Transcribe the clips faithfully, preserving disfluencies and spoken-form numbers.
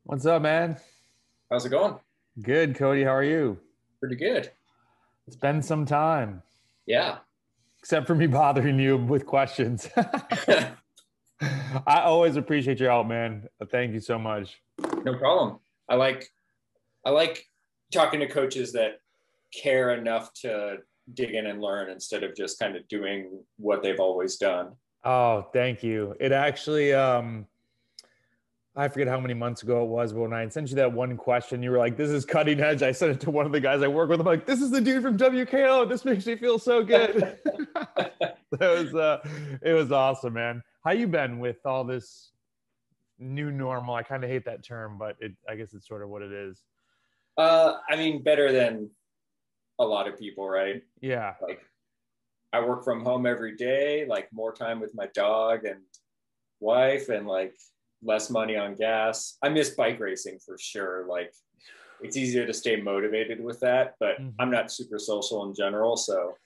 What's up, man? How's it going? Good, Cody. How are you? Pretty good. It's been some time, Yeah. except for me bothering you with questions. I always appreciate your help, man. Thank you so much. No problem. I like I like talking to coaches that care enough to dig in and learn instead of just kind of doing what they've always done. Oh, thank you. It actually, um, I forget how many months ago it was, but when I sent you that one question, you were like, "This is cutting edge." I sent it to one of the guys I work with. I'm like, "This is the dude from W K O. This makes me feel so good." That was uh, it was awesome, man. How you been with all this new normal? I kind of hate that term, but it, I guess it's sort of what it is. Uh, I mean, better than a lot of people, right? Yeah. Like I work from home every day, like more time with my dog and wife and like less money on gas. I miss bike racing for sure. Like it's easier to stay motivated with that, but I'm Mhm. not super social in general. So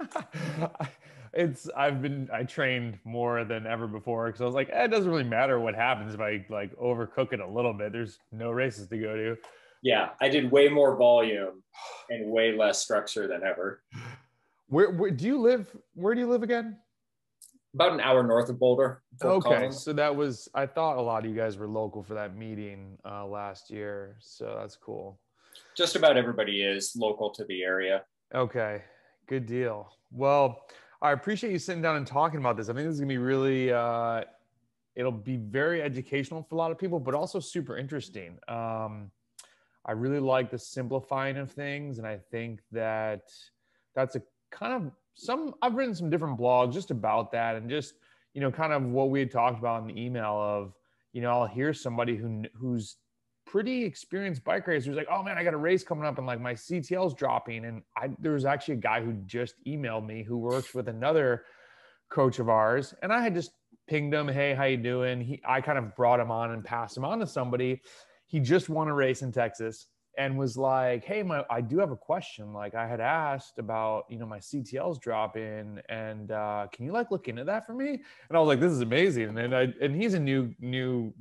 It's I've been I trained more than ever before because I was like, eh, it doesn't really matter what happens if I like overcook it a little bit. There's no races to go to. yeah, I did way more volume and way less structure than ever. Where, where do you live? Where do you live again? About an hour north of Boulder, Fort Okay, Collins. so that was I thought a lot of you guys were local for that meeting uh, last year, so that's cool. Just about everybody is local to the area. Okay, good deal. Well, I appreciate you sitting down and talking about this. I think this is gonna be really uh, it'll be very educational for a lot of people, but also super interesting. Um, I really like the simplifying of things, and I think that that's a kind of some. I've written some different blogs just about that, and just you know, kind of what we had talked about in the email of you know, I'll hear somebody who who's pretty experienced bike racer who's like, oh man, I got a race coming up, and like my C T L's dropping, and I there was actually a guy who just emailed me who works with another coach of ours, and I had just pinged him, hey, how you doing? He, I kind of brought him on and passed him on to somebody. He just won a race in Texas and was like, hey, my, I do have a question. Like I had asked about, you know, my C T L's dropping, and uh, can you like look into that for me? And I was like, this is amazing. And I, and he's a new, new,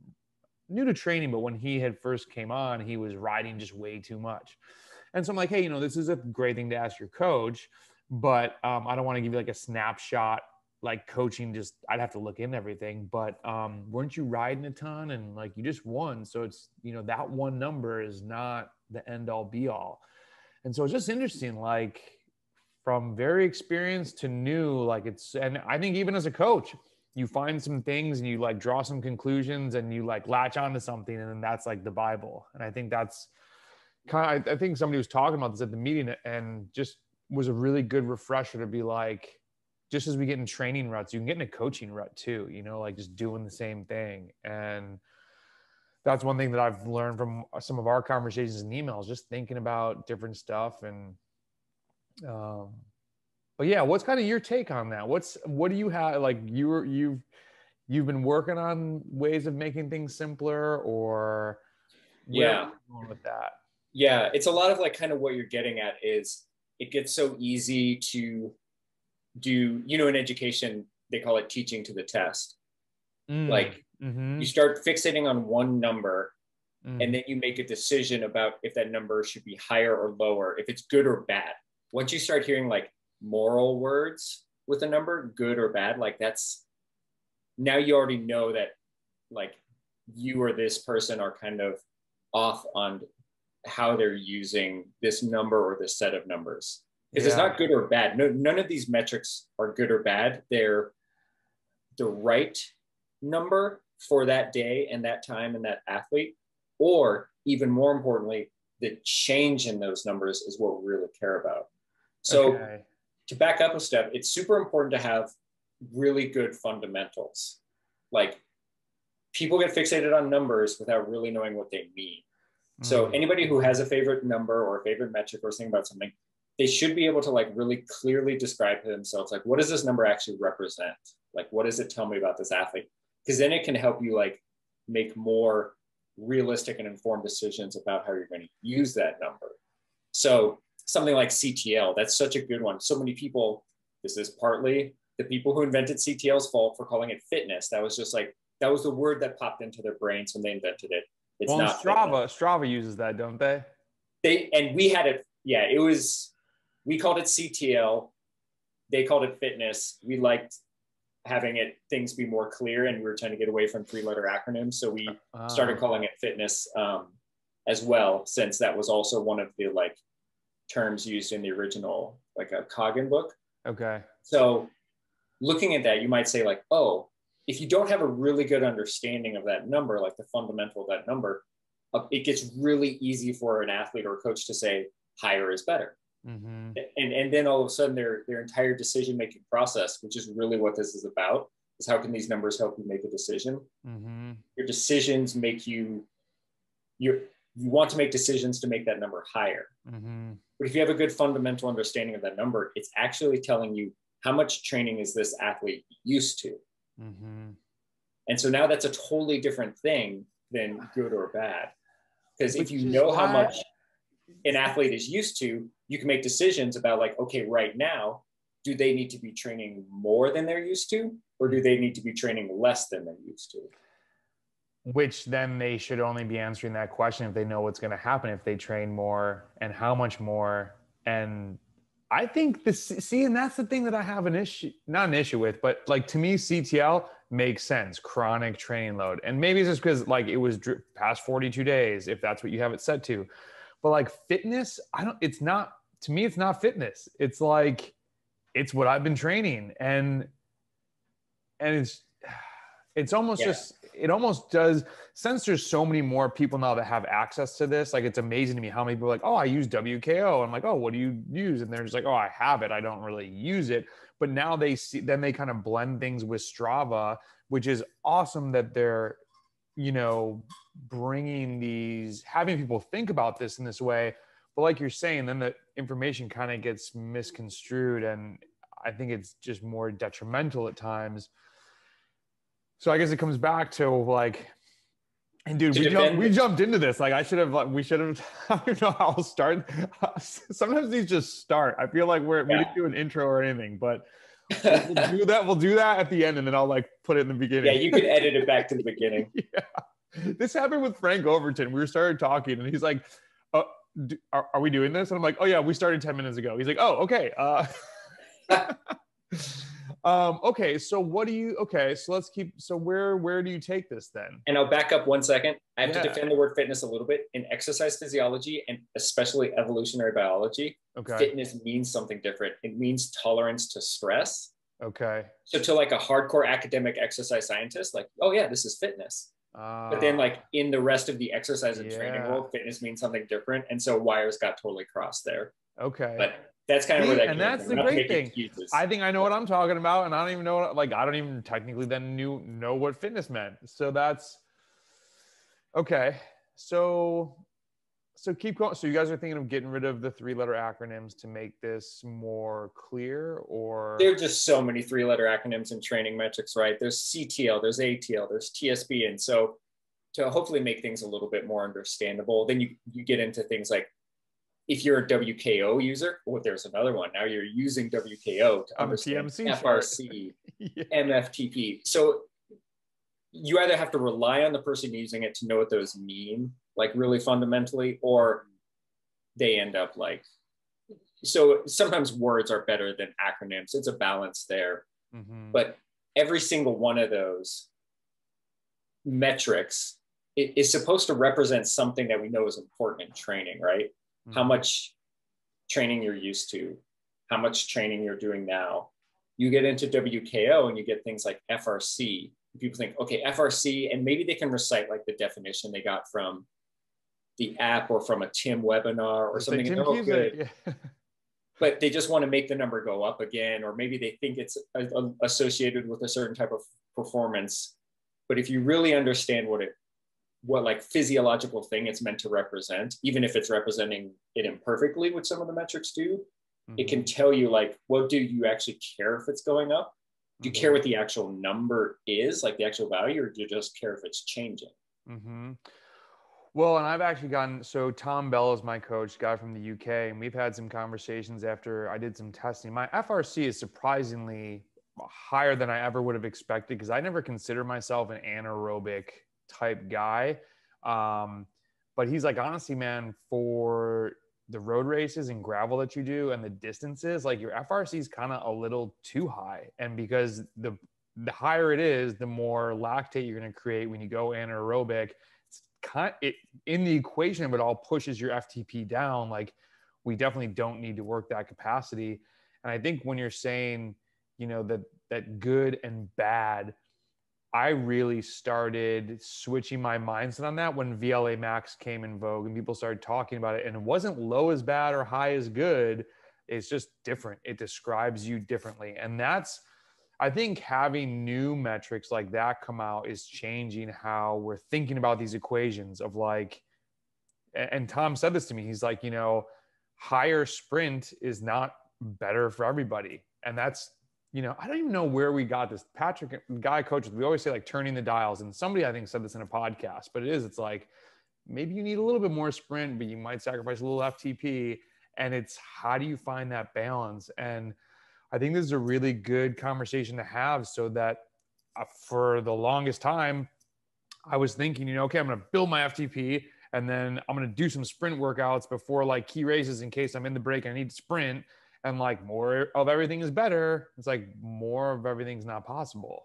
new to training, but when he had first came on, he was riding just way too much. And so I'm like, hey, you know, this is a great thing to ask your coach, but um, I don't want to give you like a snapshot like coaching. Just I'd have to look into everything. But um, weren't you riding a ton and like you just won? So it's you know that one number is not the end all be all. And so it's just interesting, like from very experienced to new, like it's and I think even as a coach, you find some things and you like draw some conclusions and you like latch onto something and then that's like the Bible. And I think that's kind of, I think somebody was talking about this at the meeting and just was a really good refresher to be like, just as we get in training ruts, you can get in a coaching rut too, you know, like just doing the same thing. And that's one thing that I've learned from some of our conversations and emails, just thinking about different stuff. And, um, but yeah, what's kind of your take on that? What's, what do you have? Like you were, you've, you've been working on ways of making things simpler or where are Yeah. you going with that? Yeah. It's a lot of like kind of what you're getting at is it gets so easy to do, you know, in education, they call it teaching to the test. Mm, Like you mm-hmm, start fixating on one number and mm-hmm. then you make a decision about if that number should be higher or lower, if it's good or bad. Once you start hearing like moral words with a number, good or bad, like that's now you already know that like you or this person are kind of off on how they're using this number or this set of numbers because it's Yeah. not good or bad. No, none of these metrics are good or bad. They're the right number for that day and that time and that athlete, or even more importantly, the change in those numbers is what we really care about. So Okay. to back up a step, it's super important to have really good fundamentals. Like people get fixated on numbers without really knowing what they mean. So Mm, anybody who mhm. has a favorite number or a favorite metric or something about something, they should be able to like really clearly describe to themselves, like, what does this number actually represent? Like, what does it tell me about this athlete? Because then it can help you like make more realistic and informed decisions about how you're going to use that number. So something like C T L, that's such a good one. So many people, this is partly the people who invented C T L's fault for calling it fitness. That was just like, that was the word that popped into their brains when they invented it. It's well, and not Strava, fitness. Strava uses that, don't they? They, and we had it, yeah, it was, we called it C T L. They called it fitness. We liked having it, things be more clear, and we were trying to get away from three letter acronyms. So we Ah, started okay. calling it fitness um, as well, since that was also one of the like terms used in the original, like a Coggan book. Okay. So looking at that, you might say like, oh, if you don't have a really good understanding of that number, like the fundamental of that number, uh, it gets really easy for an athlete or a coach to say higher is better. Mm-hmm. And, and then all of a sudden their, their entire decision-making process, which is really what this is about, is how can these numbers help you make a decision? Mm-hmm. Your decisions make you, you you want to make decisions to make that number higher. Mm-hmm. But if you have a good fundamental understanding of that number, it's actually telling you how much training is this athlete used to. Mm-hmm. And so now that's a totally different thing than good or bad. Because if Which you is know how why- much an athlete is used to, you can make decisions about like, okay, right now, do they need to be training more than they're used to? Or do they need to be training less than they're used to? Which then they should only be answering that question if they know what's going to happen if they train more and how much more. And I think this, see, and that's the thing that I have an issue, not an issue with, but like to me, C T L makes sense, chronic training load. And maybe it's just because like it was past forty-two days, if that's what you have it set to. But like fitness, I don't, it's not, to me, it's not fitness. It's like, it's what I've been training. And, and it's, it's almost Yeah. just, it almost does, since there's so many more people now that have access to this, like it's amazing to me how many people are like, oh, I use W K O. I'm like, oh, what do you use? And they're just like, oh, I have it. I don't really use it. But now they see, then they kind of blend things with Strava, which is awesome that they're, you know, bringing these, having people think about this in this way. But like you're saying, then the information kind of gets misconstrued. And I think it's just more detrimental at times. So I guess it comes back to like, and dude, we jumped, we jumped into this. Like I should have, like, we should have, I don't know how I'll start. Sometimes these just start. I feel like we're, yeah. we didn't do an intro or anything, but we'll, we'll do that. We'll do that at the end and then I'll like put it in the beginning. Yeah, you can edit it back to the beginning. Yeah. This happened with Frank Overton. We started talking and he's like, oh, do, are, are we doing this? And I'm like, oh yeah, we started ten minutes ago. He's like, oh, okay. Uh, Um, okay, so what do you, okay, so let's keep, so where, where do you take this then? And I'll back up one second. I have yeah. to defend the word fitness a little bit. In exercise physiology and especially evolutionary biology, okay. fitness means something different. It means tolerance to stress. Okay. So to like a hardcore academic exercise scientist, like, oh yeah, this is fitness. Uh, but then like in the rest of the exercise and yeah. training world, fitness means something different. And so wires got totally crossed there. Okay. But that's kind of where that and came that's from. the great thing. Excuses. I think I know what I'm talking about, and I don't even know what, like I don't even technically then knew know what fitness meant. So that's okay. So so keep going. So you guys are thinking of getting rid of the three-letter acronyms to make this more clear, or there are just so many three-letter acronyms in training metrics, right? There's C T L, there's A T L, there's T S B, and so to hopefully make things a little bit more understandable, then you you get into things like, if you're a W K O user, well, there's another one. Now you're using W K O to understand F R C, yeah. M F T P. So you either have to rely on the person using it to know what those mean, like really fundamentally, or they end up like, so sometimes words are better than acronyms. It's a balance there. Mm-hmm. But every single one of those metrics is supposed to represent something that we know is important in training, right? Mm-hmm. How much training you're used to, how much training you're doing now. You get into W K O and you get things like F R C. People think, okay, F R C, and maybe they can recite like the definition they got from the app or from a Tim webinar or something. And oh, good. Yeah. But they just want to make the number go up again, or maybe they think it's a, a, associated with a certain type of performance. But if you really understand what it what like physiological thing it's meant to represent, even if it's representing it imperfectly, which some of the metrics do, mm-hmm. it can tell you like, well, do you actually care if it's going up? Do you mm-hmm. care what the actual number is, like the actual value, or do you just care if it's changing? Mm-hmm. Well, and I've actually gotten, so Tom Bell is my coach, guy from the U K, and we've had some conversations after I did some testing. My F R C is surprisingly higher than I ever would have expected, because I never considered myself an anaerobic type guy. Um, but he's like, honestly, man, for the road races and gravel that you do and the distances, like your F R C is kind of a little too high. And because the the higher it is, the more lactate you're going to create when you go anaerobic. It's kind it in the equation of it all pushes your F T P down. Like we definitely don't need to work that capacity. And I think when you're saying, you know, that that good and bad, I really started switching my mindset on that when V L A Max came in vogue and people started talking about it. And it wasn't low as bad or high as good. It's just different. It describes you differently. And that's, I think having new metrics like that come out is changing how we're thinking about these equations of like, and Tom said this to me. He's like, you know, higher sprint is not better for everybody. And that's, you know, I don't even know where we got this. Patrick, guy coaches, we always say like turning the dials. And somebody I think said this in a podcast, but it is, it's like, maybe you need a little bit more sprint, but you might sacrifice a little F T P. And it's how do you find that balance? And I think this is a really good conversation to have so that uh, for the longest time, I was thinking, you know, okay, I'm going to build my F T P and then I'm going to do some sprint workouts before like key races in case I'm in the break, I need to sprint. And like more of everything is better. It's like more of everything's not possible.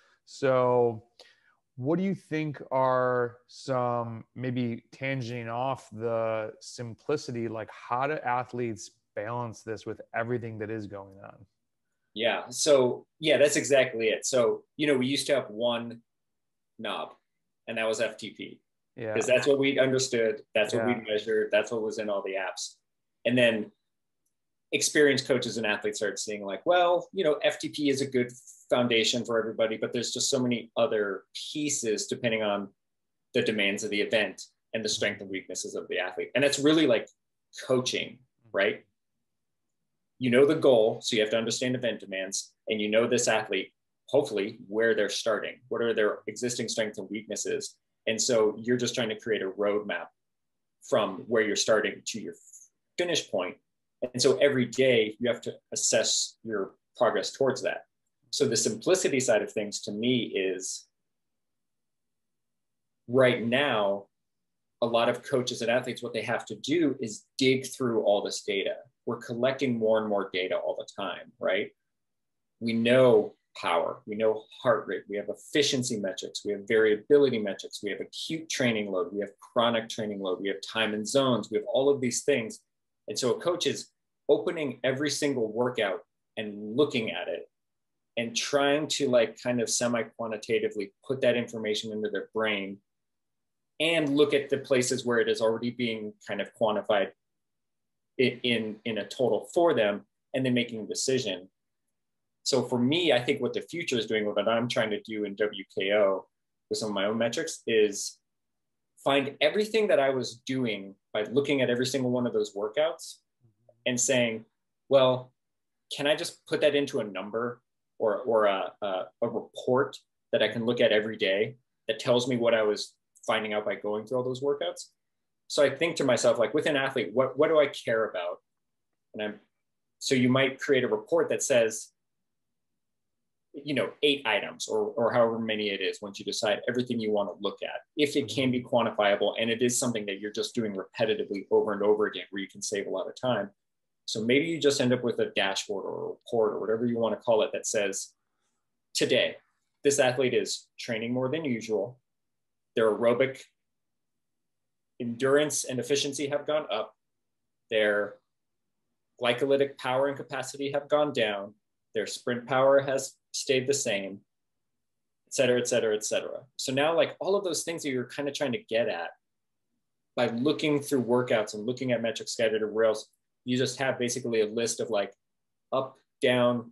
So what do you think are some maybe tangenting off the simplicity, like how do athletes balance this with everything that is going on? Yeah. So yeah, that's exactly it. So, you know, we used to have one knob and that was F T P. Yeah. Because that's what we understood. That's what yeah. we measured. That's what was in all the apps. And then experienced coaches and athletes started seeing like, well, you know, F T P is a good foundation for everybody, but there's just so many other pieces depending on the demands of the event and the strength and weaknesses of the athlete. And it's really like coaching, right? You know the goal, so you have to understand event demands, and you know this athlete, hopefully, where they're starting, what are their existing strengths and weaknesses. And so you're just trying to create a roadmap from where you're starting to your finish point. And so every day you have to assess your progress towards that. So the simplicity side of things to me is right now, a lot of coaches and athletes, what they have to do is dig through all this data. We're collecting more and more data all the time, right? We know power, we know heart rate, we have efficiency metrics, we have variability metrics, we have acute training load, we have chronic training load, we have time and zones, we have all of these things. And so a coach is opening every single workout and looking at it and trying to like kind of semi-quantitatively put that information into their brain and look at the places where it is already being kind of quantified in, in, in a total for them, and then making a decision. So for me, I think what the future is doing, what I'm trying to do in W K O with some of my own metrics is find everything that I was doing by looking at every single one of those workouts and saying, well, can I just put that into a number or, or a, a, a report that I can look at every day that tells me what I was finding out by going through all those workouts? So I think to myself, like with an athlete, what, what do I care about? And I'm, so you might create a report that says, you know, eight items or, or however many it is once you decide everything you want to look at, if it can be quantifiable and it is something that you're just doing repetitively over and over again where you can save a lot of time. So maybe you just end up with a dashboard or a report or whatever you want to call it that says, today, this athlete is training more than usual. Their aerobic endurance and efficiency have gone up. Their glycolytic power and capacity have gone down. Their sprint power has stayed the same, et cetera, et cetera, et cetera. So now like all of those things that you're kind of trying to get at by looking through workouts and looking at metrics guided or rails, you just have basically a list of like up, down,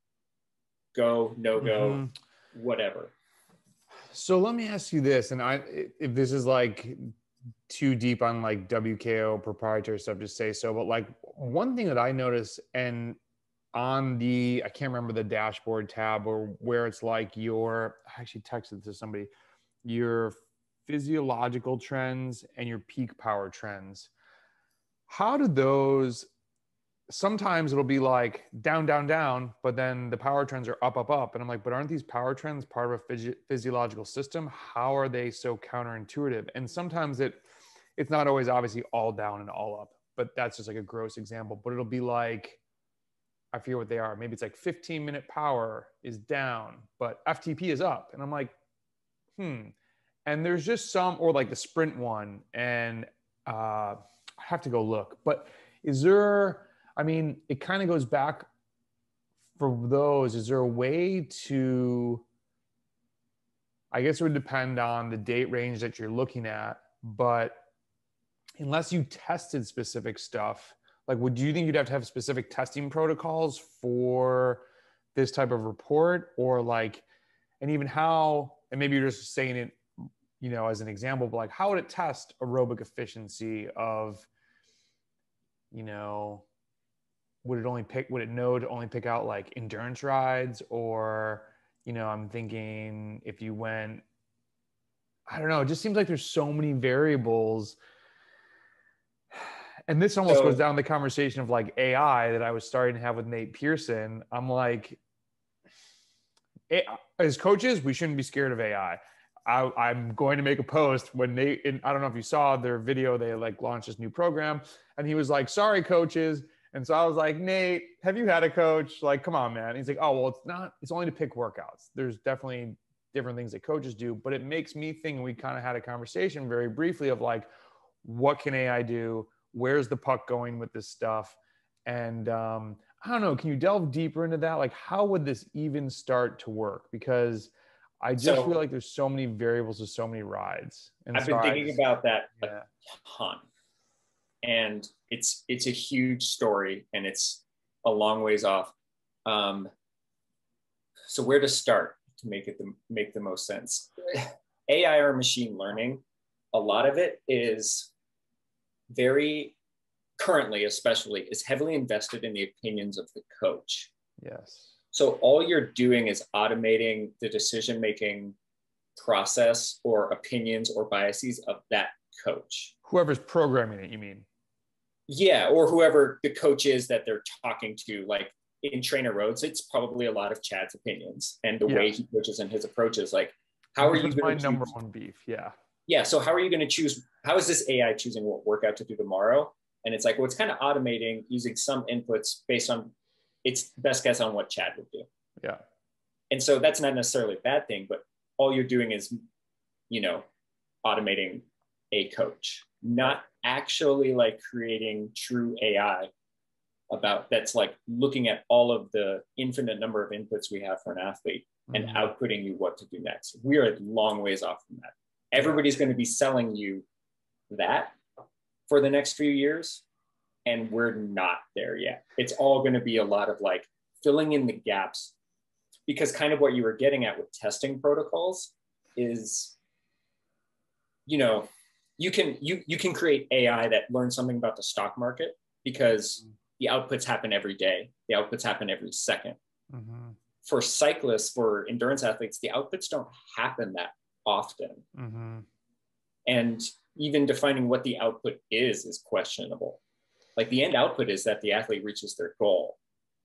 go, no go, mm-hmm. whatever. So let me ask you this, and I, if this is like too deep on like W K O proprietary stuff, just say so. But like one thing that I notice, and on the, I can't remember the dashboard tab or where it's like your, I actually texted to somebody, your physiological trends and your peak power trends. How do those sometimes it'll be like down, down, down, but then the power trends are up, up, up. And I'm like, but aren't these power trends part of a physio- physiological system? How are they so counterintuitive? And sometimes it, it's not always obviously all down and all up, but that's just like a gross example. But it'll be like, I forget what they are. Maybe it's like fifteen minute power is down, but F T P is up. And I'm like, hmm. And there's just some, or like the sprint one, and uh, I have to go look. But is there, I mean, it kind of goes back for those. Is there a way to, I guess it would depend on the date range that you're looking at, but unless you tested specific stuff, like, would you think you'd have to have specific testing protocols for this type of report? Or like, and even how, and maybe you're just saying it, you know, as an example, but like, how would it test aerobic efficiency of, you know, would it only pick, would it know to only pick out like endurance rides? Or, you know, I'm thinking if you went, I don't know, it just seems like there's so many variables. And this almost So, goes down the conversation of like A I that I was starting to have with Nate Pearson. I'm like, as coaches, we shouldn't be scared of A I. I, I'm going to make a post when Nate, and I don't know if you saw their video, they like launched this new program, and he was like, sorry, coaches. And so I was like, Nate, have you had a coach? Like, come on, man. And he's like, oh, well, it's not, it's only to pick workouts. There's definitely different things that coaches do, but it makes me think, and we kind of had a conversation very briefly of like, what can A I do? Where's the puck going with this stuff? And um, I don't know, can you delve deeper into that? Like, how would this even start to work? Because I just so feel like there's so many variables with so many rides. And I've so been I thinking just, about that a yeah. ton. And it's it's a huge story, and it's a long ways off. Um, so where to start to make it the, make the most sense? A I or machine learning, a lot of it is very, currently especially, is heavily invested in the opinions of the coach. Yes. So all you're doing is automating the decision-making process or opinions or biases of that coach. Whoever's programming it, you mean? Yeah, or whoever the coach is that they're talking to. Like in Trainer Rhodes, it's probably a lot of Chad's opinions and the Yeah. way he coaches and his approaches. Like, how are This you was going my to number choose? one beef? Yeah. Yeah, so how are you going to choose? How is this A I choosing what workout to do tomorrow? And it's like, well, it's kind of automating using some inputs based on its best guess on what Chad would do. Yeah. And so that's not necessarily a bad thing, but all you're doing is, you know, automating a coach, not actually like creating true A I about that's like looking at all of the infinite number of inputs we have for an athlete and Mhm. outputting you what to do next. We are a long ways off from that. Everybody's going to be selling you that for the next few years, and we're not there yet. It's all going to be a lot of like filling in the gaps, because kind of what you were getting at with testing protocols is, you know, you can you you can create A I that learns something about the stock market because the outputs happen every day. The outputs happen every second. Mm-hmm. For cyclists, for endurance athletes, the outputs don't happen that often. Mm-hmm. And even defining what the output is is questionable. Like the end output is that the athlete reaches their goal.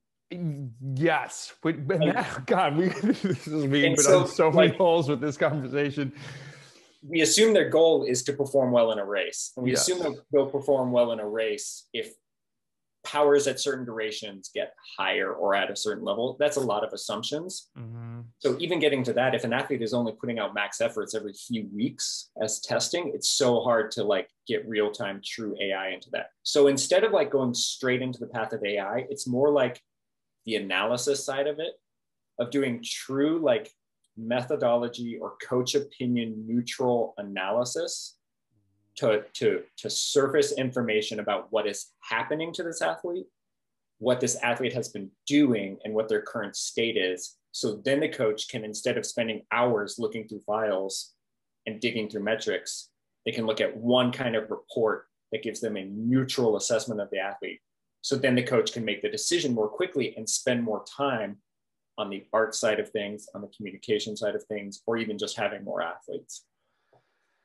Yes, but, but that, God, we this is being put so, on so like, many holes with this conversation. We assume their goal is to perform well in a race, and we Yes. assume they'll, they'll perform well in a race if powers at certain durations get higher or at a certain level. That's a lot of assumptions. Mm-hmm. So even getting to that, if an athlete is only putting out max efforts every few weeks as testing, it's so hard to like get real-time true A I into that. So instead of like going straight into the path of A I, it's more like the analysis side of it, of doing true like methodology or coach opinion neutral analysis to, to, to surface information about what is happening to this athlete, what this athlete has been doing, and what their current state is. So then the coach can, instead of spending hours looking through files and digging through metrics, they can look at one kind of report that gives them a neutral assessment of the athlete. So then the coach can make the decision more quickly and spend more time on the art side of things, on the communication side of things, or even just having more athletes.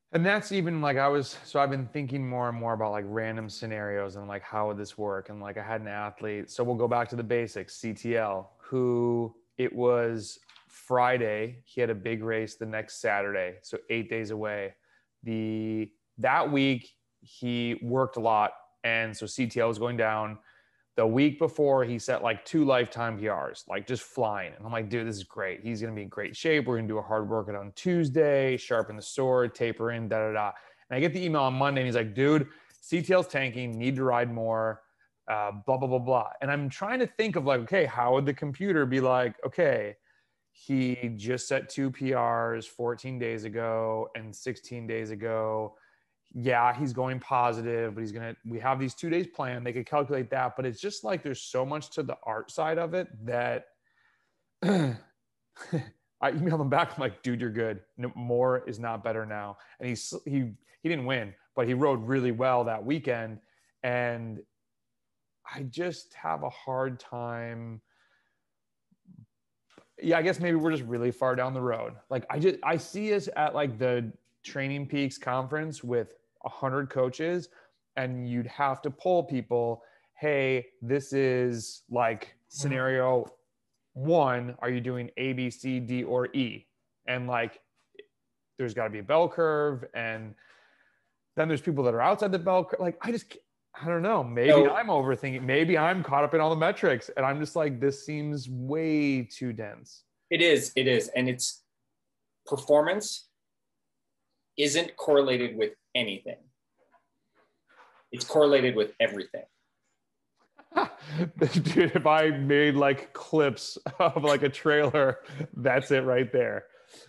And that's even like I was, so I've been thinking more and more about like random scenarios and like how would this work? And like I had an athlete, so we'll go back to the basics, C T L, who it was Friday, he had a big race the next Saturday, so eight days away. The that week he worked a lot, and so C T L was going down. The week before, he set like two lifetime P Rs, like just flying. And I'm like, dude, this is great. He's going to be in great shape. We're going to do a hard workout on Tuesday, sharpen the sword, taper in, da da da. And I get the email on Monday, and he's like, dude, C T L's tanking, need to ride more, uh, blah, blah, blah, blah. And I'm trying to think of like, okay, how would the computer be like, okay, he just set two P Rs fourteen days ago and sixteen days ago. Yeah, he's going positive, but he's going to, we have these two days planned. They could calculate that, but it's just like, there's so much to the art side of it that I emailed him back. I'm like, dude, you're good. No, more is not better now. And he's, he, he didn't win, but he rode really well that weekend. And I just have a hard time. Yeah, I guess maybe we're just really far down the road. Like I just, I see us at like the Training Peaks conference with a hundred coaches, and you'd have to poll people. Hey, this is like scenario one. Are you doing A, B, C, D, or E? And like, there's got to be a bell curve. And then there's people that are outside the bell curve. Like, I just, I don't know. Maybe so, I'm overthinking. Maybe I'm caught up in all the metrics, and I'm just like, this seems way too dense. It is. It is. And it's performance isn't correlated with anything. It's correlated with everything. Dude, if I made like clips of like a trailer, that's it right there.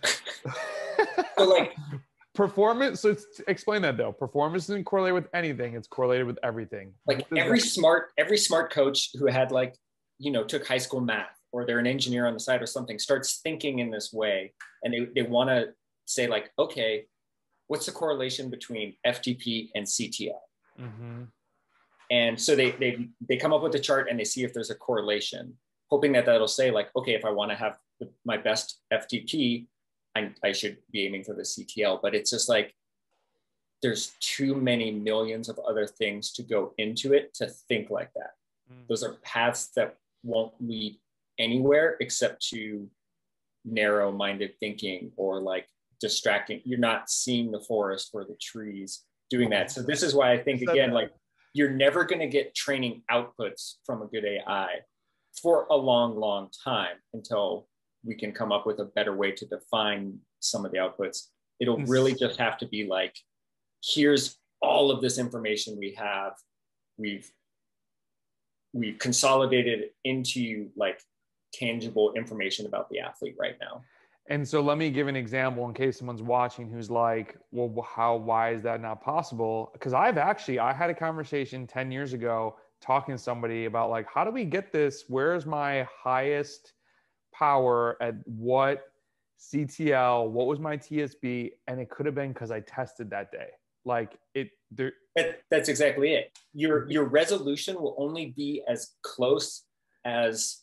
So like performance. So explain that though. Performance isn't correlated with anything. It's correlated with everything. Like every that? smart, every smart coach who had like, you know, took high school math, or they're an engineer on the side or something, starts thinking in this way. And they, they want to say like, okay, what's the correlation between F T P and C T L? Mm-hmm. And so they, they, they come up with a chart and they see if there's a correlation, hoping that that'll say like, okay, if I want to have the, my best F T P, I, I should be aiming for the C T L. But it's just like, there's too many millions of other things to go into it to think like that. Mm-hmm. Those are paths that won't lead anywhere except to narrow-minded thinking or like distracting. You're not seeing the forest for the trees doing that. So this is why I think, again, like you're never going to get training outputs from a good A I for a long, long time until we can come up with a better way to define some of the outputs. It'll really just have to be like, here's all of this information we have. We've, we've consolidated it into like tangible information about the athlete right now. And so let me give an example in case someone's watching who's like, well, how, why is that not possible? Because I've actually, I had a conversation ten years ago talking to somebody about like, how do we get this? Where's my highest power at what C T L? What was my T S B? And it could have been because I tested that day. Like it, there. That, that's exactly it. Your, your resolution will only be as close as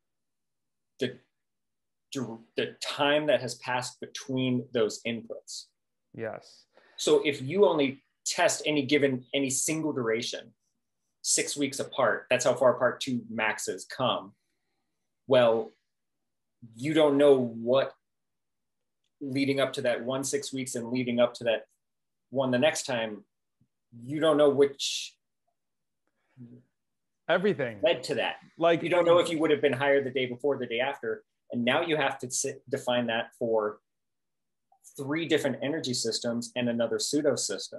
the the time that has passed between those inputs. Yes. So if you only test any given, any single duration, six weeks apart, that's how far apart two maxes come. Well, you don't know what leading up to that one six weeks and leading up to that one the next time, you don't know which everything led to that. Like you don't know if you would have been higher the day before, the day after. And now you have to sit, define that for three different energy systems and another pseudo system.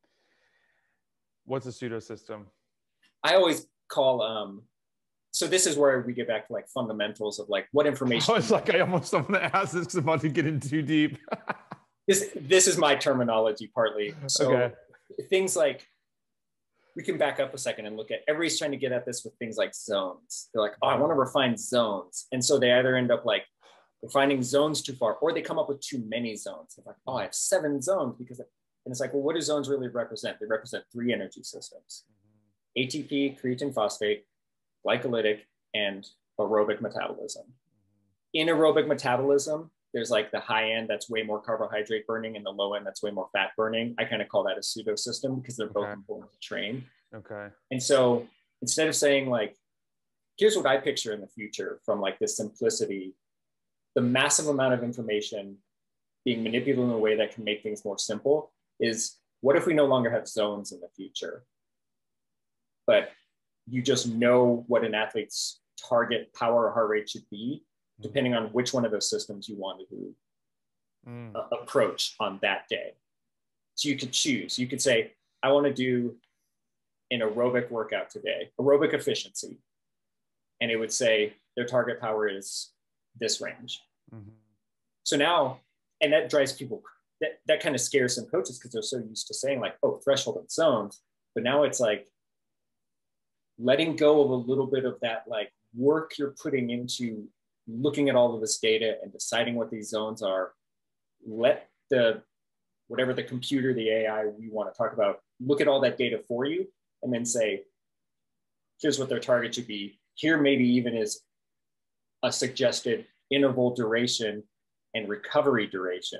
What's a pseudo system? I always call, um, so this is where we get back to like fundamentals of like what information. Oh, it's like I almost don't want to ask this because I'm about to get in too deep. this, this is my terminology partly. So okay. Things like, we can back up a second and look at, everybody's trying to get at this with things like zones. They're like, oh, I want to refine zones. And so they either end up like refining zones too far, or they come up with too many zones. They're like, oh, I have seven zones because, and it's like, well, what do zones really represent? They represent three energy systems: mm-hmm. A T P, creatine phosphate, glycolytic, and aerobic metabolism. Mm-hmm. In aerobic metabolism, there's like the high end that's way more carbohydrate burning and the low end that's way more fat burning. I kind of call that a pseudo system because they're both Okay. important to train. Okay. And so instead of saying like, here's what I picture in the future from like this simplicity, the massive amount of information being manipulated in a way that can make things more simple is, what if we no longer have zones in the future, but you just know what an athlete's target power or heart rate should be, depending on which one of those systems you wanted to Mm. uh, approach on that day. So you could choose. You could say, I want to do an aerobic workout today, aerobic efficiency. And it would say their target power is this range. Mm-hmm. So now, and that drives people, that, that kind of scares some coaches because they're so used to saying like, oh, threshold and zones. But now it's like letting go of a little bit of that like work you're putting into looking at all of this data and deciding what these zones are. Let the, whatever the computer, the A I we want to talk about, look at all that data for you and then say, here's what their target should be. Here maybe even is a suggested interval duration and recovery duration.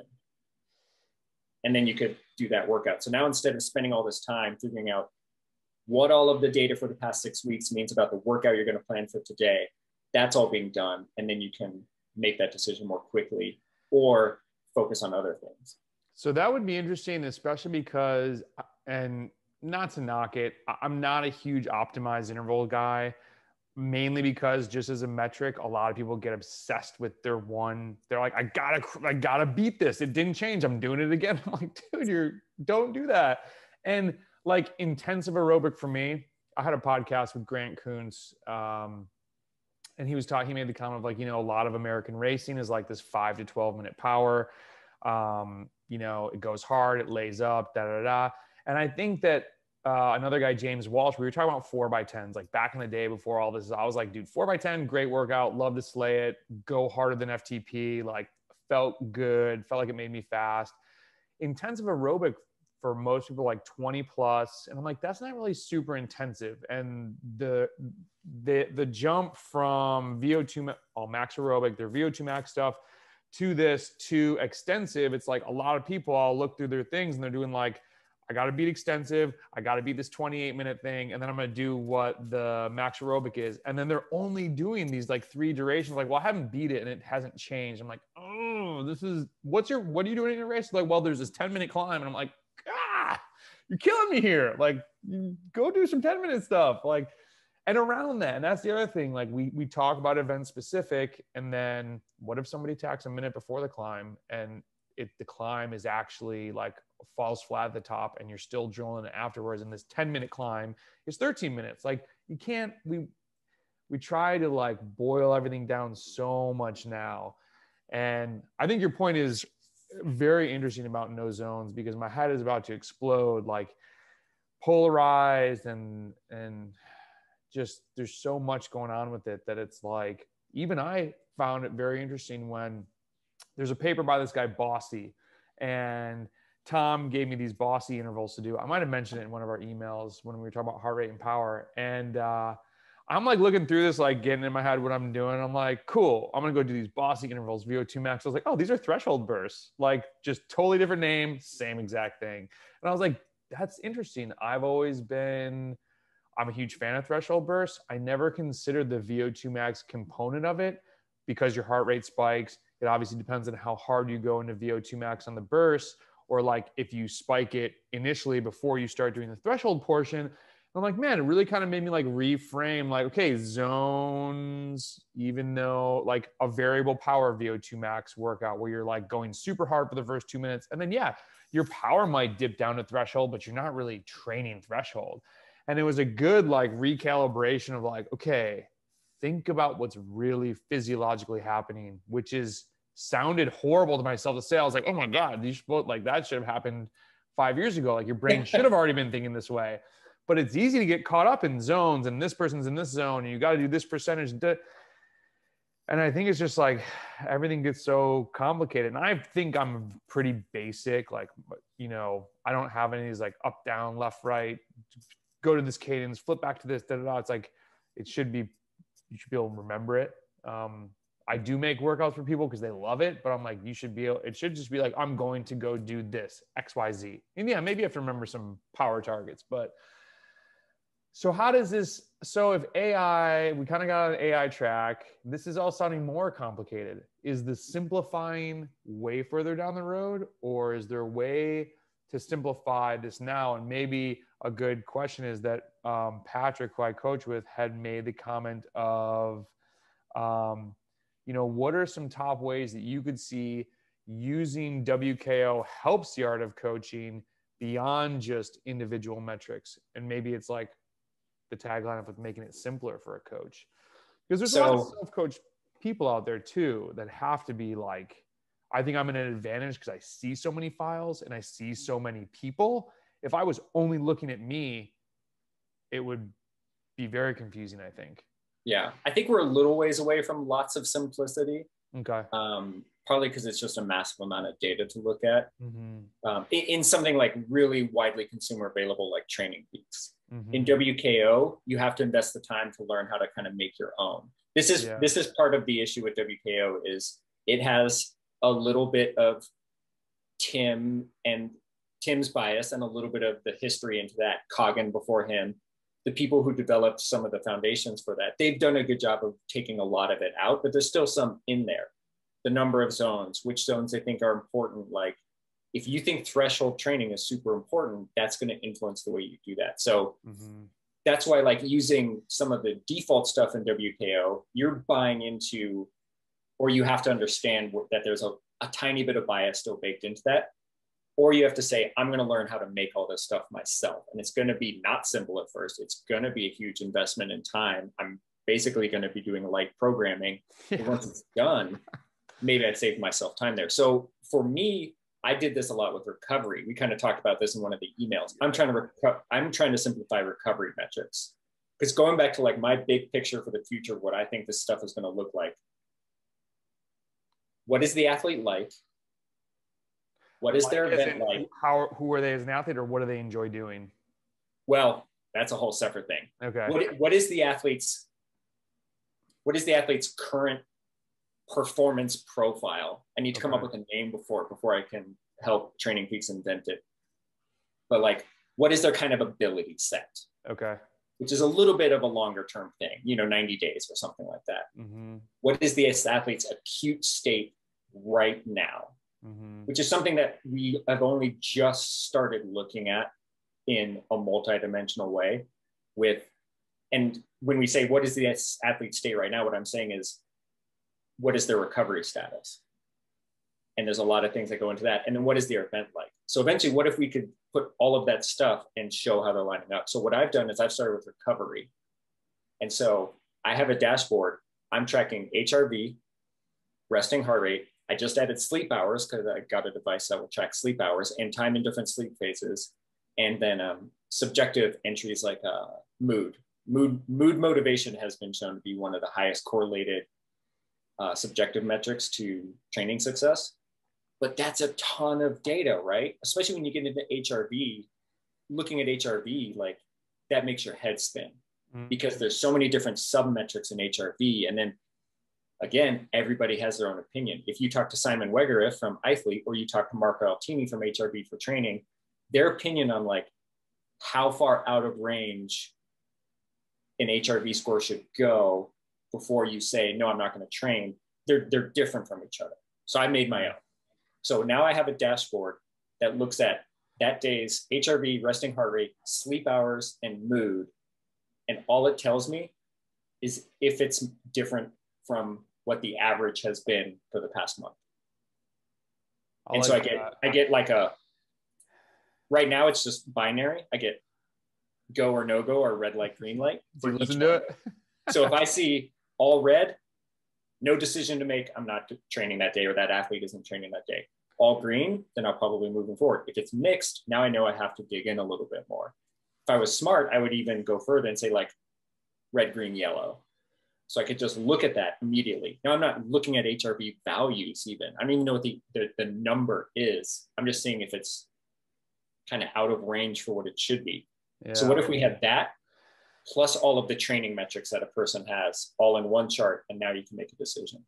And then you could do that workout. So now instead of spending all this time figuring out what all of the data for the past six weeks means about the workout you're going to plan for today, that's all being done. And then you can make that decision more quickly or focus on other things. So that would be interesting, especially because, and not to knock it, I'm not a huge optimized interval guy, mainly because just as a metric, a lot of people get obsessed with their one. They're like, I gotta, I gotta beat this. It didn't change. I'm doing it again. I'm like, dude, you're don't do that. And like intensive aerobic for me, I had a podcast with Grant Kuntz, um, and he was talking, he made the comment of like, you know, a lot of American racing is like this five to twelve minute power. Um, you know, it goes hard, it lays up, da, da, da. And I think that uh, another guy, James Walsh, we were talking about four by tens, like back in the day before all this, I was like, dude, four by ten, great workout. Love to slay it. Go harder than F T P. Like felt good. Felt like it made me fast. Intensive aerobic for most people, like twenty plus. And I'm like, that's not really super intensive. And the, the, the jump from V O two, all max aerobic, their V O two max stuff, to this, to extensive, it's like a lot of people, I'll look through their things and they're doing like, I got to beat extensive. I got to beat this twenty-eight minute thing. And then I'm going to do what the max aerobic is. And then they're only doing these like three durations. Like, well, I haven't beat it and it hasn't changed. I'm like, oh, this is, what's your, what are you doing in your race? Like, well, there's this ten minute climb. And I'm like, ah, you're killing me here. Like, go do some ten minute stuff. Like, and around that, and that's the other thing, like we we talk about event specific, and then what if somebody attacks a minute before the climb and it the climb is actually like falls flat at the top and you're still drilling it afterwards, and this ten minute climb is thirteen minutes. Like you can't, we we try to like boil everything down so much now. And I think your point is very interesting about no zones, because my head is about to explode, like polarized and and just there's so much going on with it that it's like, even I found it very interesting when there's a paper by this guy Bossy, and Tom gave me these Bossy intervals to do. I might have mentioned it in one of our emails when we were talking about heart rate and power. And uh, I'm like looking through this, like getting in my head what I'm doing. I'm like, cool, I'm gonna go do these Bossy intervals, V O two max. I was like, oh, these are threshold bursts, like just totally different name, same exact thing. And I was like, that's interesting. I've always been, I'm a huge fan of threshold bursts. I never considered the V O two max component of it, because your heart rate spikes. It obviously depends on how hard you go into V O two max on the burst, or like if you spike it initially before you start doing the threshold portion. I'm like, man, it really kind of made me like reframe, like, okay, zones, even though like a variable power V O two max workout where you're like going super hard for the first two minutes. And then, yeah, your power might dip down to threshold, but you're not really training threshold. And it was a good like recalibration of like, okay, think about what's really physiologically happening, which is sounded horrible to myself to say. I was like, oh my God, you should, like that should have happened five years ago. Like your brain should have already been thinking this way. But it's easy to get caught up in zones, and this person's in this zone and you got to do this percentage. And I think it's just like everything gets so complicated. And I think I'm pretty basic. Like, you know, I don't have any of these like up, down, left, right, go to this cadence, flip back to this, da, da, da. It's like, it should be, you should be able to remember it. Um, I do make workouts for people because they love it, but I'm like, you should be able, it should just be like, I'm going to go do this X, Y, Z. And yeah, maybe you have to remember some power targets, but so how does this, so if A I, we kind of got an A I track, this is all sounding more complicated. Is the simplifying way further down the road, or is there a way to simplify this now? And maybe a good question is that um, Patrick, who I coach with, had made the comment of, um, you know, what are some top ways that you could see using W K O helps the art of coaching beyond just individual metrics? And maybe it's like the tagline of making it simpler for a coach, because there's so, a lot of self-coach people out there too that have to be like, I think I'm in an advantage because I see so many files and I see so many people. If I was only looking at me, it would be very confusing, I think. Yeah, I think we're a little ways away from lots of simplicity. Okay. Um, partly because it's just a massive amount of data to look at. Mm-hmm. Um, in, in something like really widely consumer available, like Training Peaks. Mm-hmm. In W K O, you have to invest the time to learn how to kind of make your own. This is Yeah. this is part of the issue with W K O is it has a little bit of Tim and Tim's bias and a little bit of the history into that, Coggin before him. The people who developed some of the foundations for that, they've done a good job of taking a lot of it out, but there's still some in there. The number of zones, which zones they think are important. Like if you think threshold training is super important, that's going to influence the way you do that. So mm-hmm. that's why like using some of the default stuff in W K O, you're buying into, or you have to understand that there's a, a tiny bit of bias still baked into that. Or you have to say, I'm going to learn how to make all this stuff myself. And it's going to be not simple at first. It's going to be a huge investment in time. I'm basically going to be doing light programming. Yeah. And once it's done, maybe I'd save myself time there. So for me, I did this a lot with recovery. We kind of talked about this in one of the emails. I'm trying to reco- I'm trying to simplify recovery metrics. Because going back to like my big picture for the future, what I think this stuff is going to look like. What is the athlete like? What is their event like? How, who are they as an athlete, or what do they enjoy doing? Well, that's a whole separate thing. Okay. What, what is the athlete's, what is the athlete's current performance profile? I need to come Okay. up with a name before, before I can help Training Peaks invent it. But like, what is their kind of ability set? Okay. Which is a little bit of a longer term thing, you know, ninety days or something like that. Mm-hmm. What is the athlete's acute state right now? Mm-hmm. Which is something that we have only just started looking at in a multidimensional way with, and when we say, what is the athlete state right now? What I'm saying is, what is their recovery status? And there's a lot of things that go into that. And then what is their event like? So eventually, what if we could put all of that stuff and show how they're lining up? So what I've done is I've started with recovery. And so I have a dashboard. I'm tracking H R V, resting heart rate. I just added sleep hours because I got a device that will track sleep hours and time in different sleep phases. And then um, subjective entries like uh, mood. Mood mood motivation has been shown to be one of the highest correlated uh, subjective metrics to training success. But that's a ton of data, right? Especially when you get into H R V, looking at H R V, like that makes your head spin mm-hmm. because there's so many different sub-metrics in H R V. And then again, everybody has their own opinion. If you talk to Simon Wegerif from iThlete, or you talk to Marco Altini from H R V for Training, their opinion on like how far out of range an H R V score should go before you say, no, I'm not going to train, they're, they're different from each other. So I made my own. So now I have a dashboard that looks at that day's H R V, resting heart rate, sleep hours, and mood. And all it tells me is if it's different from what the average has been for the past month. I and like so I get, that. I get like a, right now it's just binary. I get go or no go or red light, green light. Do you listen to it? So if I see all red, no decision to make, I'm not training that day, or that athlete isn't training that day. All green, then I'll probably moving forward. If it's mixed, now I know I have to dig in a little bit more. If I was smart, I would even go further and say like red, green, yellow. So I could just look at that immediately. Now I'm not looking at H R V values even. I don't even know what the, the, the number is. I'm just seeing if it's kind of out of range for what it should be. Yeah. So what if we had that plus all of the training metrics that a person has all in one chart, and now you can make a decision?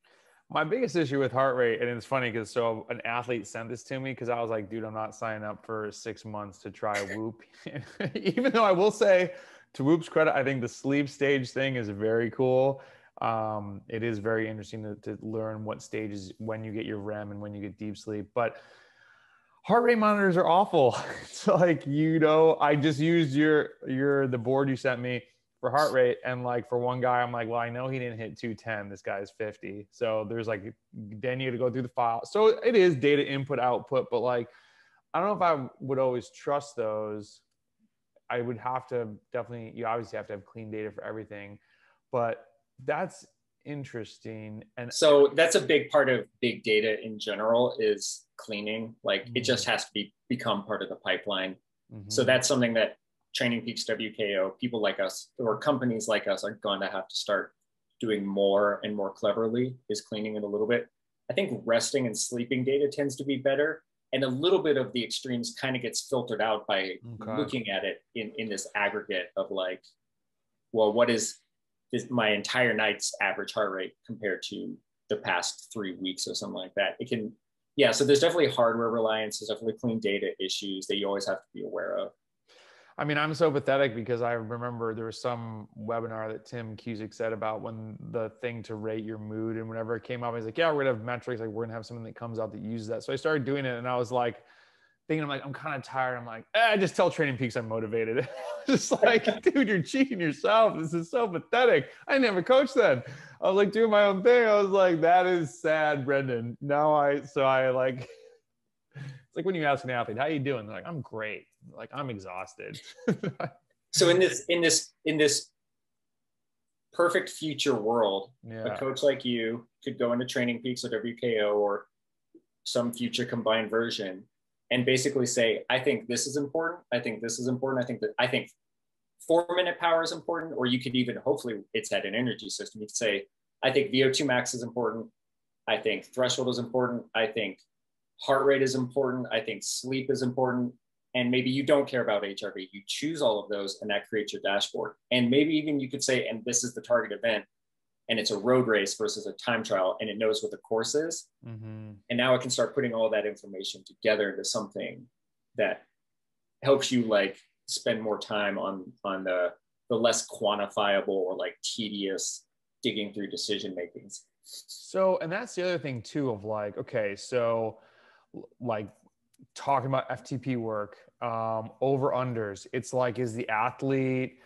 My biggest issue with heart rate, and it's funny because so an athlete sent this to me because I was like, dude, I'm not signing up for six months to try Whoop. Even though I will say, to Whoop's credit, I think the sleep stage thing is very cool. Um, it is very interesting to, to learn what stages, when you get your R E M and when you get deep sleep. But heart rate monitors are awful. It's like, you know, I just used your your the board you sent me for heart rate, and like for one guy I'm like, well, I know he didn't hit two ten, this guy's fifty, so there's like, then you got to go through the file, so it is data input output, but like I don't know if I would always trust those. I would have to definitely, you obviously have to have clean data for everything, but that's interesting. And so that's a big part of big data in general, is cleaning. Like mm-hmm. it just has to be become part of the pipeline. Mm-hmm. So that's something that Training Peaks, W K O, people like us, or companies like us, are going to have to start doing more and more cleverly, is cleaning it a little bit. I think resting and sleeping data tends to be better. And a little bit of the extremes kind of gets filtered out by okay. looking at it in, in this aggregate of like, well, what is this, my entire night's average heart rate compared to the past three weeks or something like that. It can, yeah, so there's definitely hardware reliance, there's definitely clean data issues that you always have to be aware of. I mean, I'm so pathetic because I remember there was some webinar that Tim Cusick said about when the thing to rate your mood, and whenever it came up, he's like, yeah, we're gonna have metrics, like we're gonna have something that comes out that uses that. So I started doing it, and I was like, thinking, I'm like, I'm kind of tired. I'm like, eh, I just tell Training Peaks I'm motivated. Just like, dude, you're cheating yourself. This is so pathetic. I never coached then. I was like doing my own thing. I was like, that is sad, Brendan. Now I, so I like, it's like when you ask an athlete, how you doing? They're like, I'm great. Like, I'm exhausted. So in this, in this, in this perfect future world, yeah. a coach like you could go into Training Peaks or W K O or some future combined version and basically say, I think this is important. I think this is important. I think that, I think four minute power is important. Or you could even, hopefully it's at an energy system. You could say, I think V O two max is important. I think threshold is important. I think heart rate is important. I think sleep is important. And maybe you don't care about H R V. You choose all of those and that creates your dashboard. And maybe even you could say, and this is the target event, and it's a road race versus a time trial, and it knows what the course is. Mm-hmm. And now it can start putting all that information together into something that helps you like spend more time on, on the, the less quantifiable or like tedious digging through decision makings. So, and that's the other thing too, of like, okay, so like talking about F T P work, um, over unders, it's like, is the athlete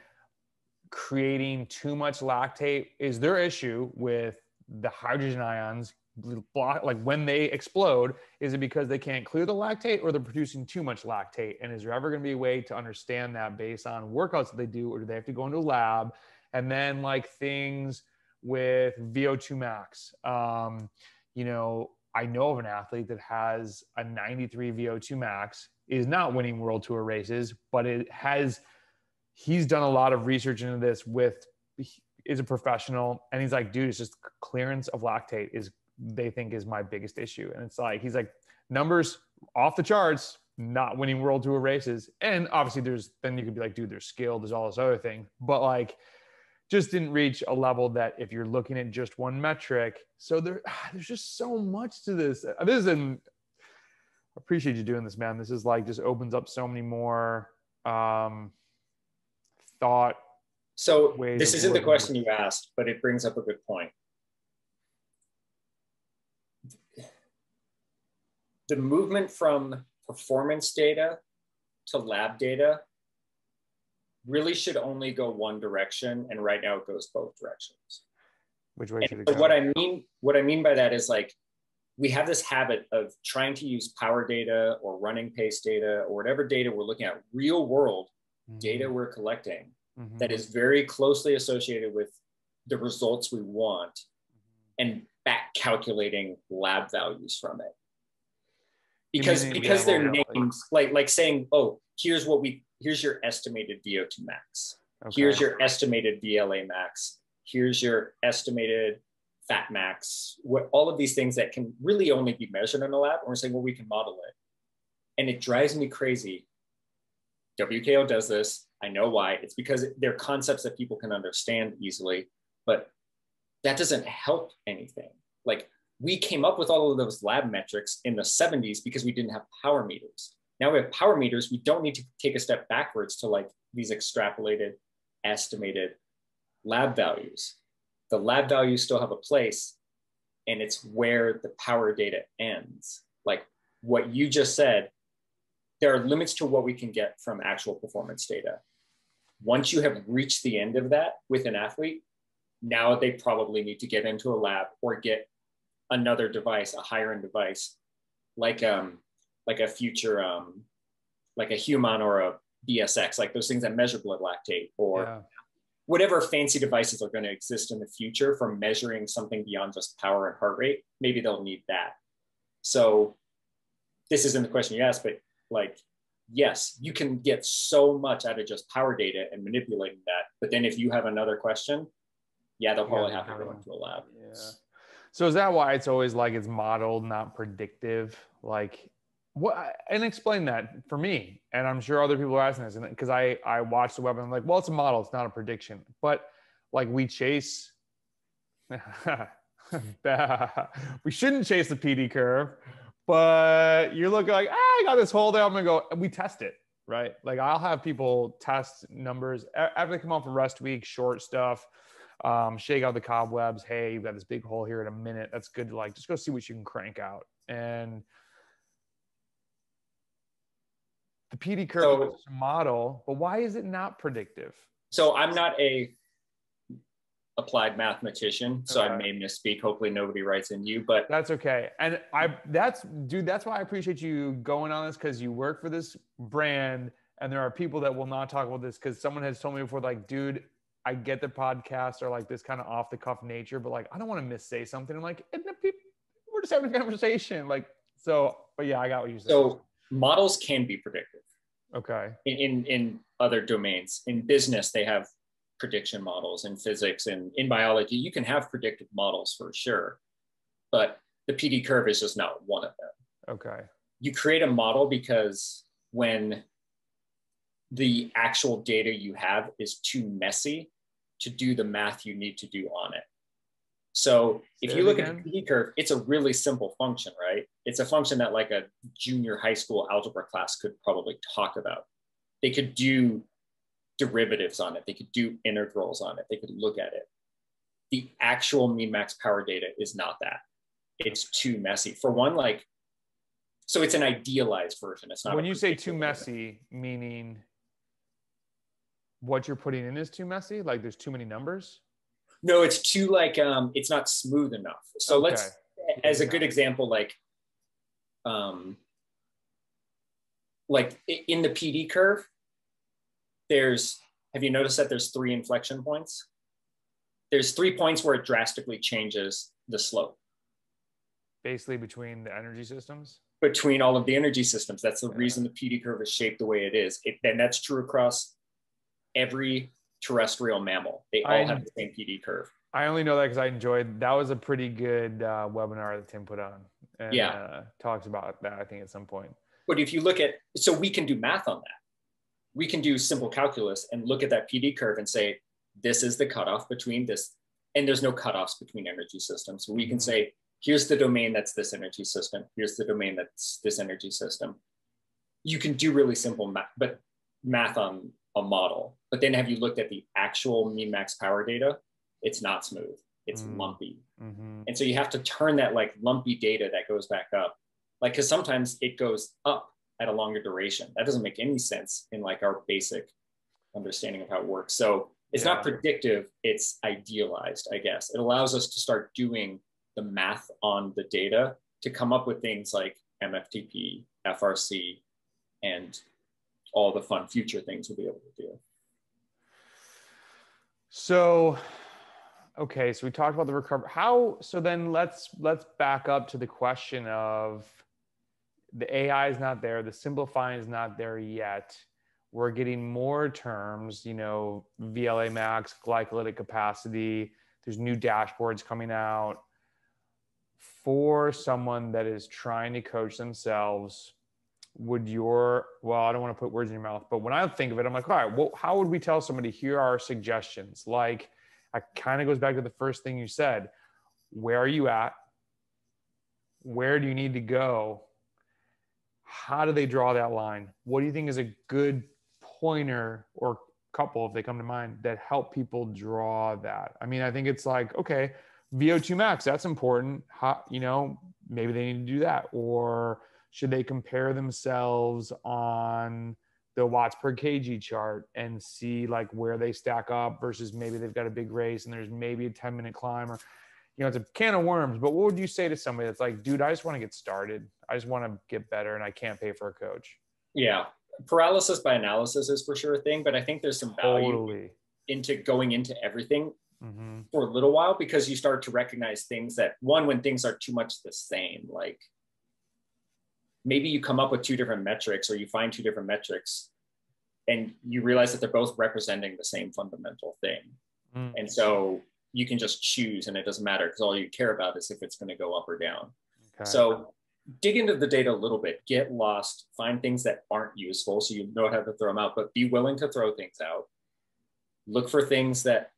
creating too much lactate? Is their issue with the hydrogen ions block, like when they explode, is it because they can't clear the lactate, or they're producing too much lactate? And is there ever going to be a way to understand that based on workouts that they do, or do they have to go into a lab? And then like things with V O two max, um, you know, I know of an athlete that has a ninety-three V O two max, is not winning world tour races, but it has, he's done a lot of research into this with, is a professional. And he's like, dude, it's just clearance of lactate is, they think is my biggest issue. And it's like, he's like, numbers off the charts, not winning world tour races. And obviously there's, then you could be like, dude, they're skilled, there's all this other thing, but like, just didn't reach a level that if you're looking at just one metric. So there, there's just so much to this. This is an, I appreciate you doing this, man. This is like, just opens up so many more um, thought. So this isn't the question you asked, but it brings up a good point. The movement from performance data to lab data really should only go one direction, and right now it goes both directions. Which way should and it go? What I mean, what I mean by that is like, we have this habit of trying to use power data or running pace data or whatever data we're looking at, real world mm-hmm. data we're collecting mm-hmm. that is very closely associated with the results we want, mm-hmm. and back calculating lab values from it. Because, because they're named, like, like saying, oh, here's what we, here's your estimated V O two max. Okay. Here's your estimated V L A max. Here's your estimated fat max. What, all of these things that can really only be measured in a lab. And we're saying, well, we can model it. And it drives me crazy. W K O does this. I know why. It's because they're concepts that people can understand easily, but that doesn't help anything. Like, we came up with all of those lab metrics in the seventies because we didn't have power meters. Now we have power meters. We don't need to take a step backwards to like these extrapolated, estimated lab values. The lab values still have a place, and it's where the power data ends. Like what you just said, there are limits to what we can get from actual performance data. Once you have reached the end of that with an athlete, now they probably need to get into a lab or get another device, a higher end device, like um, like a future, um, like a Human or a B S X, like those things that measure blood lactate, or yeah. whatever fancy devices are going to exist in the future for measuring something beyond just power and heart rate. Maybe they'll need that. So this isn't the question you asked, but like, yes, you can get so much out of just power data and manipulating that. But then if you have another question, yeah, they'll probably yeah, have to go into a lab. Yeah. So is that why it's always like it's modeled, not predictive? Like what, and explain that for me. And I'm sure other people are asking this, and because I, I watched the web and I'm like, well, it's a model, it's not a prediction. But like we chase, we shouldn't chase the P D curve, but you're looking like, ah, I got this hole there, I'm gonna go, and we test it, right? Like I'll have people test numbers after they come off from rest week, short stuff, um, shake out the cobwebs. Hey, you've got this big hole here in a minute. That's good to like, just go see what you can crank out. And the P D curve so, is a model, but why is it not predictive? So I'm not a applied mathematician, so okay. I may misspeak. Hopefully nobody writes in you, but that's okay. And I, that's dude, that's why I appreciate you going on this, because you work for this brand, and there are people that will not talk about this because someone has told me before, like, dude, I get the podcasts are like this kind of off the cuff nature, but like, I don't want to miss say something. I'm like, we're just having a conversation. Like, so, but yeah, I got what you said. So models can be predictive. Okay. In, in, in other domains, in business, they have prediction models. In physics and in biology, you can have predictive models for sure, but the P D curve is just not one of them. Okay. You create a model because when the actual data you have is too messy to do the math you need to do on it. So if you look at the P D curve, it's a really simple function, right? It's a function that like a junior high school algebra class could probably talk about. They could do derivatives on it. They could do integrals on it. They could look at it. The actual mean max power data is not that. It's too messy. For one, like, so it's an idealized version. It's not. When you say too messy, meaning what you're putting in is too messy? Like there's too many numbers? No, it's too like, um, it's not smooth enough. So okay. let's, as a good example, like, um, like in the P D curve, there's, have you noticed that there's three inflection points? There's three points where it drastically changes the slope. Basically between the energy systems? Between all of the energy systems. That's the yeah. reason the P D curve is shaped the way it is. It, and that's true across every terrestrial mammal. They all I, have the same P D curve. I only know that because I enjoyed, that was a pretty good uh, webinar that Tim put on. And, yeah. Uh, talks about that, I think, at some point. But if you look at, so we can do math on that. We can do simple calculus and look at that P D curve and say, this is the cutoff between this, and there's no cutoffs between energy systems. So we can mm-hmm. say, here's the domain that's this energy system. Here's the domain that's this energy system. You can do really simple math, but math on a model. But then have you looked at the actual mean max power data? It's not smooth. It's mm-hmm. lumpy. Mm-hmm. And so you have to turn that like lumpy data that goes back up. Like, because sometimes it goes up at a longer duration. That doesn't make any sense in like our basic understanding of how it works. So it's yeah. not predictive, it's idealized, I guess. It allows us to start doing the math on the data to come up with things like M F T P, F R C, and all the fun future things we'll be able to do. So, okay, so we talked about the recovery. How, so then let's, let's back up to the question of the A I is not there. The simplifying is not there yet. We're getting more terms, you know, V L A max, glycolytic capacity. There's new dashboards coming out for someone that is trying to coach themselves. Would your, well, I don't want to put words in your mouth, but when I think of it, I'm like, all right, well, how would we tell somebody, here are suggestions? Like, it kind of goes back to the first thing you said. Where are you at? where do you need to go? How do they draw that line? What do you think is a good pointer or couple, if they come to mind, that help people draw that? I mean, I think it's like, okay, V O two max, that's important. How, you know, maybe they need to do that. Or should they compare themselves on the watts per kg chart and see like where they stack up versus maybe they've got a big race and there's maybe a ten minute climb, or, you know, it's a can of worms. But what would you say to somebody that's like, dude, I just want to get started. I just want to get better and I can't pay for a coach? Yeah. Paralysis by analysis is for sure a thing, but I think there's some value Totally. into going into everything Mm-hmm. for a little while, because you start to recognize things that, one, when things are too much the same, like maybe you come up with two different metrics or you find two different metrics and you realize that they're both representing the same fundamental thing. Mm. And so you can just choose and it doesn't matter, because all you care about is if it's going to go up or down. Okay. So dig into the data a little bit, get lost, find things that aren't useful so you know how to throw them out, but be willing to throw things out. Look for things that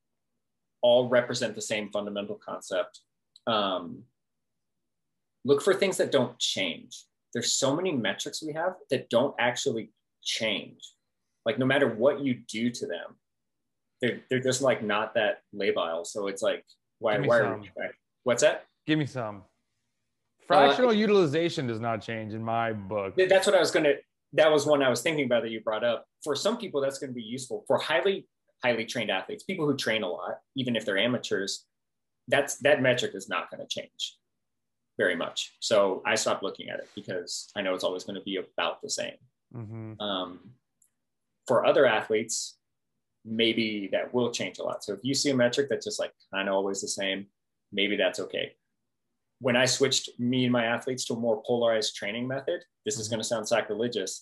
all represent the same fundamental concept. Um, look for things that don't change. There's so many metrics we have that don't actually change. Like no matter what you do to them, they're, they're just like not that labile. So it's like, why, why are we, what's that? Give me some. Fractional uh, utilization does not change in my book. That's what I was going to, that was one I was thinking about that you brought up. For some people, that's going to be useful. For highly, highly trained athletes, people who train a lot, even if they're amateurs, that's, that metric is not going to change very much. So I stopped looking at it because I know it's always going to be about the same. Mm-hmm. Um, for other athletes, maybe that will change a lot. So if you see a metric that's just like kind of always the same, maybe that's okay. When I switched me and my athletes to a more polarized training method, this mm-hmm. is going to sound sacrilegious.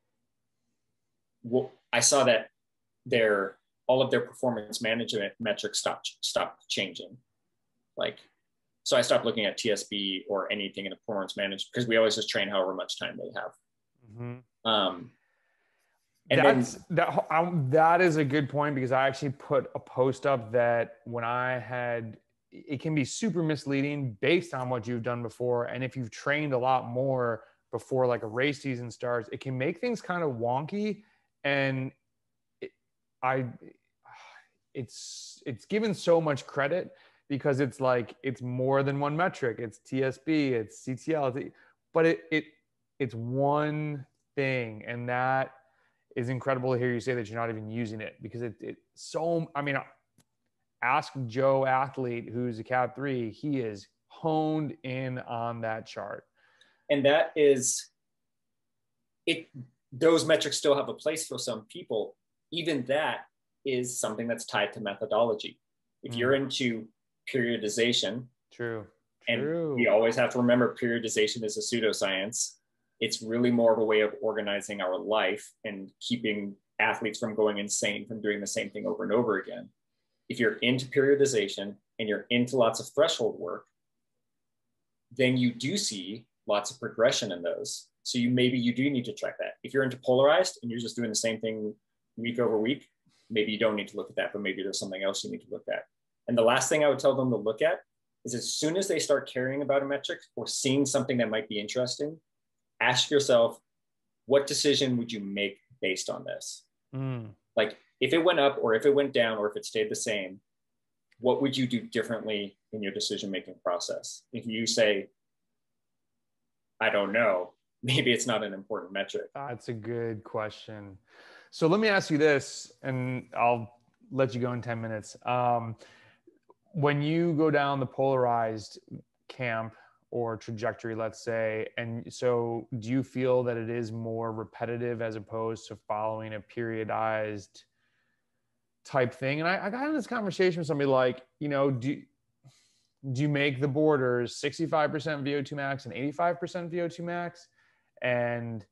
Well, I saw that their, all of their performance management metrics stopped, stopped changing. Like, so I stopped looking at T S B or anything in the performance management, because we always just train however much time they have. Mm-hmm. Um, and That's, then, that, um, that is a good point, because I actually put a post up that when I had, it can be super misleading based on what you've done before. And if you've trained a lot more before like a race season starts, it can make things kind of wonky. And it, I, it's, it's given so much credit, because it's like, it's more than one metric. It's T S B, it's C T L, but it, it, it's one thing. And that is incredible to hear you say that you're not even using it, because it, it so, I mean, ask Joe athlete, who's a cat three, he is honed in on that chart. And that is it. Those metrics still have a place for some people. Even that is something that's tied to methodology. If mm. you're into periodization. True. And True. we always have to remember periodization is a pseudoscience. It's really more of a way of organizing our life and keeping athletes from going insane from doing the same thing over and over again. If you're into periodization and you're into lots of threshold work, then you do see lots of progression in those. So you maybe you do need to track that. If you're into polarized and you're just doing the same thing week over week, maybe you don't need to look at that, but maybe there's something else you need to look at. And the last thing I would tell them to look at is, as soon as they start caring about a metric or seeing something that might be interesting, ask yourself, what decision would you make based on this? Mm. Like, if it went up or if it went down or if it stayed the same, what would you do differently in your decision-making process? If you say, I don't know, maybe it's not an important metric. That's a good question. So let me ask you this, and I'll let you go in ten minutes. Um, when you go down the polarized camp or trajectory, let's say, and so do you feel that it is more repetitive as opposed to following a periodized type thing? And I, I got in this conversation with somebody like, you know, do, do you make the borders sixty-five percent V O two max and eighty-five percent V O two max? And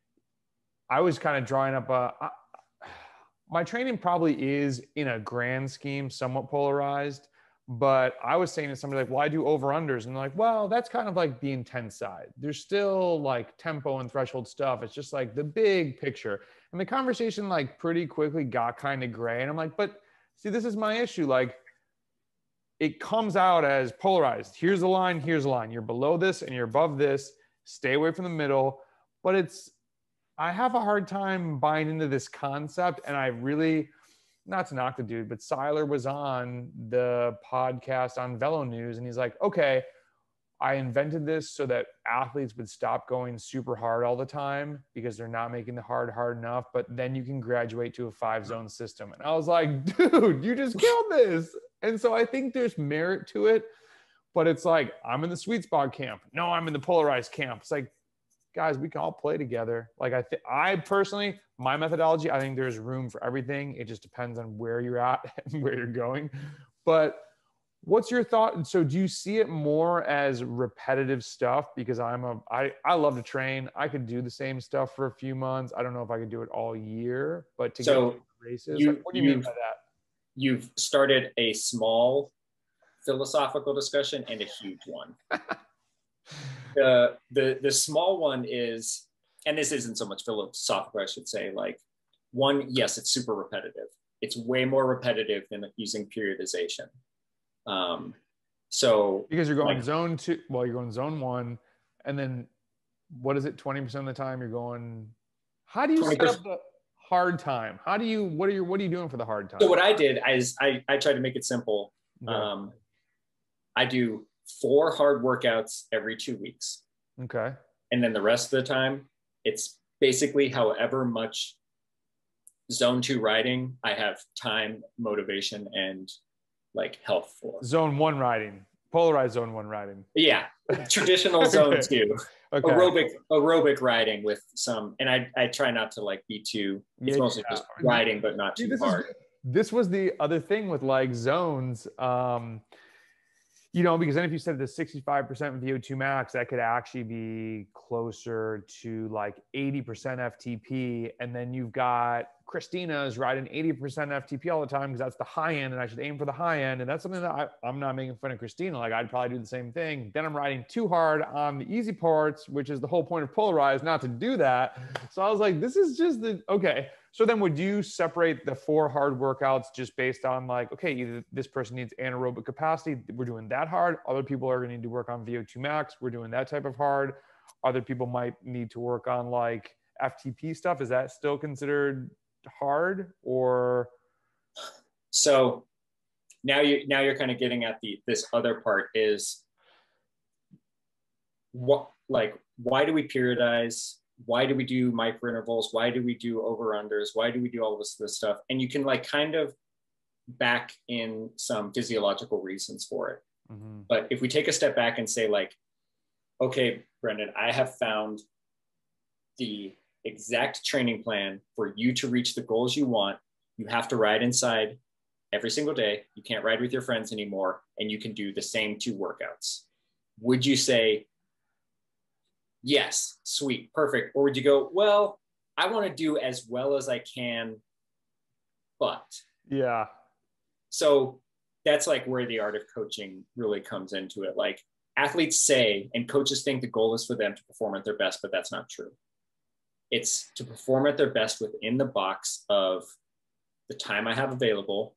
I was kind of drawing up a, I, my training probably is in a grand scheme, somewhat polarized, but I was saying to somebody like, well, I do over unders. And they're like, well, that's kind of like the intense side. There's still like tempo and threshold stuff. It's just like the big picture. And the conversation like pretty quickly got kind of gray. And I'm like, but see, this is my issue. Like, it comes out as polarized. Here's the line, here's the line. You're below this and you're above this. Stay away from the middle. But it's, I have a hard time buying into this concept. And I really, not to knock the dude, but Seiler was on the podcast on Velo News, and he's like, okay, I invented this so that athletes would stop going super hard all the time because they're not making the hard hard enough, but then you can graduate to a five zone system. And I was like, dude, you just killed this. And so I think there's merit to it, but it's like, I'm in the sweet spot camp. No, I'm in the polarized camp. It's like, guys, we can all play together. Like I think, I personally, my methodology, I think there's room for everything. It just depends on where you're at and where you're going. But what's your thought? So do you see it more as repetitive stuff? Because I'm a, I, I love to train. I could do the same stuff for a few months. I don't know if I could do it all year, but to so get to races, you, like, what do you mean by that? You've started a small philosophical discussion and a huge one. the, the, the small one is, and this isn't so much philosophical, I should say, like one, yes, it's super repetitive. It's way more repetitive than using periodization. Um, so because you're going like, zone two, well, you're going zone one, and then what is it? twenty percent of the time you're going, how do you set up the hard time? How do you, what are you, what are you doing for the hard time? So what I did is I, I tried to make it simple. Okay. Um, I do four hard workouts every two weeks. Okay. And then the rest of the time, it's basically however much zone two riding I have time, motivation, and like health for. Zone one riding, polarized zone one riding. Yeah, traditional zone Okay. two. Okay. Aerobic, aerobic riding with some, and I, I try not to like be too, it's Yeah, mostly yeah. just riding, but not See, too this hard. Is, this was the other thing with like zones. Um, you know, because then if you said the sixty-five percent V O two max, that could actually be closer to like eighty percent F T P. And then you've got Christina's riding eighty percent F T P all the time because that's the high end and I should aim for the high end. And that's something that I, I'm not making fun of Christina. Like I'd probably do the same thing. Then I'm riding too hard on the easy parts, which is the whole point of polarized, not to do that. So I was like, this is just the, okay. So then would you separate the four hard workouts just based on like, okay, either this person needs anaerobic capacity, we're doing that hard. Other people are going to need to work on V O two max, we're doing that type of hard. Other people might need to work on like F T P stuff. Is that still considered hard or? So now you now you're kind of getting at the this other part is what, like, why do we periodize? Why do we do micro intervals? Why do we do over unders? Why do we do all this, this stuff? And you can like kind of back in some physiological reasons for it. Mm-hmm. But if we take a step back and say like, okay, Brendan, I have found the exact training plan for you to reach the goals you want. You have to ride inside every single day. You can't ride with your friends anymore. And you can do the same two workouts. Would you say, yes, sweet, perfect? Or would you go, well, I want to do as well as I can, but. Yeah. So that's like where the art of coaching really comes into it. Like athletes say, and coaches think the goal is for them to perform at their best, but that's not true. It's to perform at their best within the box of the time I have available,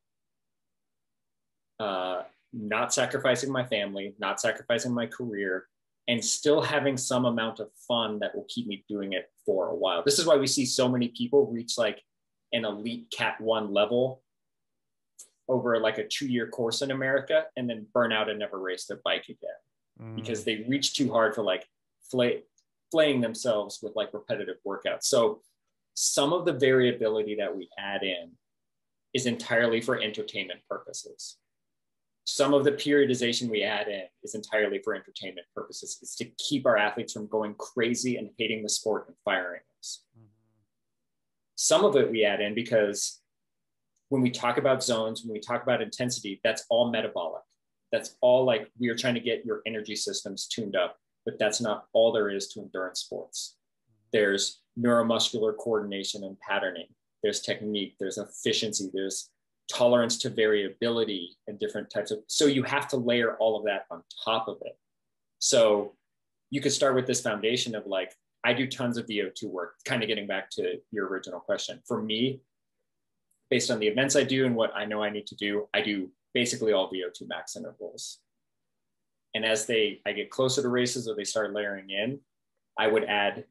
uh, not sacrificing my family, not sacrificing my career, and still having some amount of fun that will keep me doing it for a while. This is why we see so many people reach like an elite cat one level over like a two-year course in America and then burn out and never race their bike again mm. because they reach too hard for like flay, flaying themselves with like repetitive workouts. So some of the variability that we add in is entirely for entertainment purposes. Some of the periodization we add in is entirely for entertainment purposes. It's to keep our athletes from going crazy and hating the sport and firing us. Mm-hmm. Some of it we add in because when we talk about zones, when we talk about intensity, that's all metabolic. That's all like we are trying to get your energy systems tuned up, but that's not all there is to endurance sports. There's neuromuscular coordination and patterning. There's technique, there's efficiency, there's tolerance to variability and different types of, so you have to layer all of that on top of it. So you could start with this foundation of like, I do tons of V O two work, kind of getting back to your original question. For me, based on the events I do and what I know I need to do, I do basically all V O two max intervals. And as they, I get closer to races or they start layering in, I would add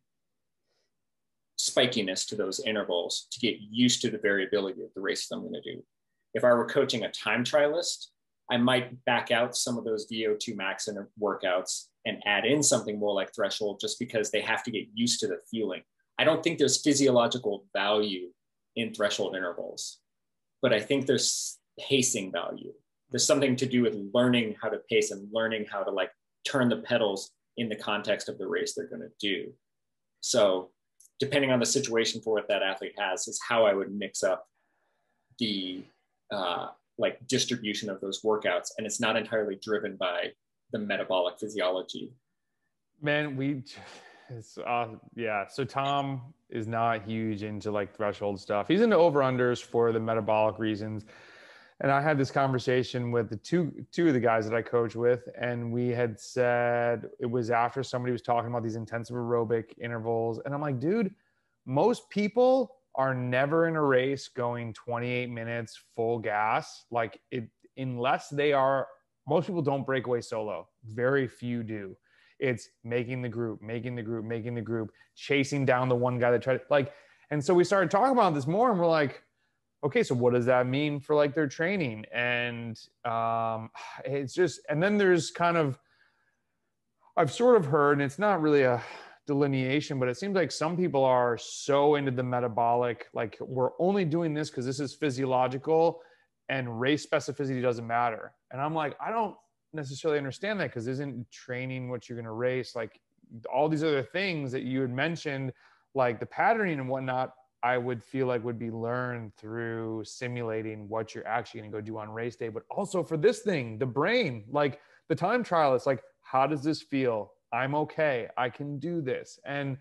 spikiness to those intervals to get used to the variability of the races I'm going to do. If I were coaching a time trialist, I might back out some of those V O two max workouts and add in something more like threshold, just because they have to get used to the feeling. I don't think there's physiological value in threshold intervals, but I think there's pacing value. There's something to do with learning how to pace and learning how to like turn the pedals in the context of the race they're going to do. So depending on the situation for what that athlete has is how I would mix up the uh, like distribution of those workouts. And it's not entirely driven by the metabolic physiology. Man, we, it's, uh, yeah. So Tom is not huge into like threshold stuff. He's into over-unders for the metabolic reasons. And I had this conversation with the two, two of the guys that I coach with, and we had said, it was after somebody was talking about these intensive aerobic intervals. And I'm like, dude, most people are never in a race going twenty-eight minutes full gas. Like it, unless they are, most people don't break away solo. Very few do. It's making the group, making the group, making the group, chasing down the one guy that tried like, and so we started talking about this more and we're like, okay, so what does that mean for like their training? And um, it's just, and then there's kind of, I've sort of heard, and it's not really a delineation, but it seems like some people are so into the metabolic, like we're only doing this because this is physiological and race specificity doesn't matter. And I'm like, I don't necessarily understand that, because isn't training what you're going to race? Like all these other things that you had mentioned, like the patterning and whatnot, I would feel like would be learned through simulating what you're actually going to go do on race day. But also for this thing, the brain, like the time trial, it's like, how does this feel? I'm okay. I can do this. And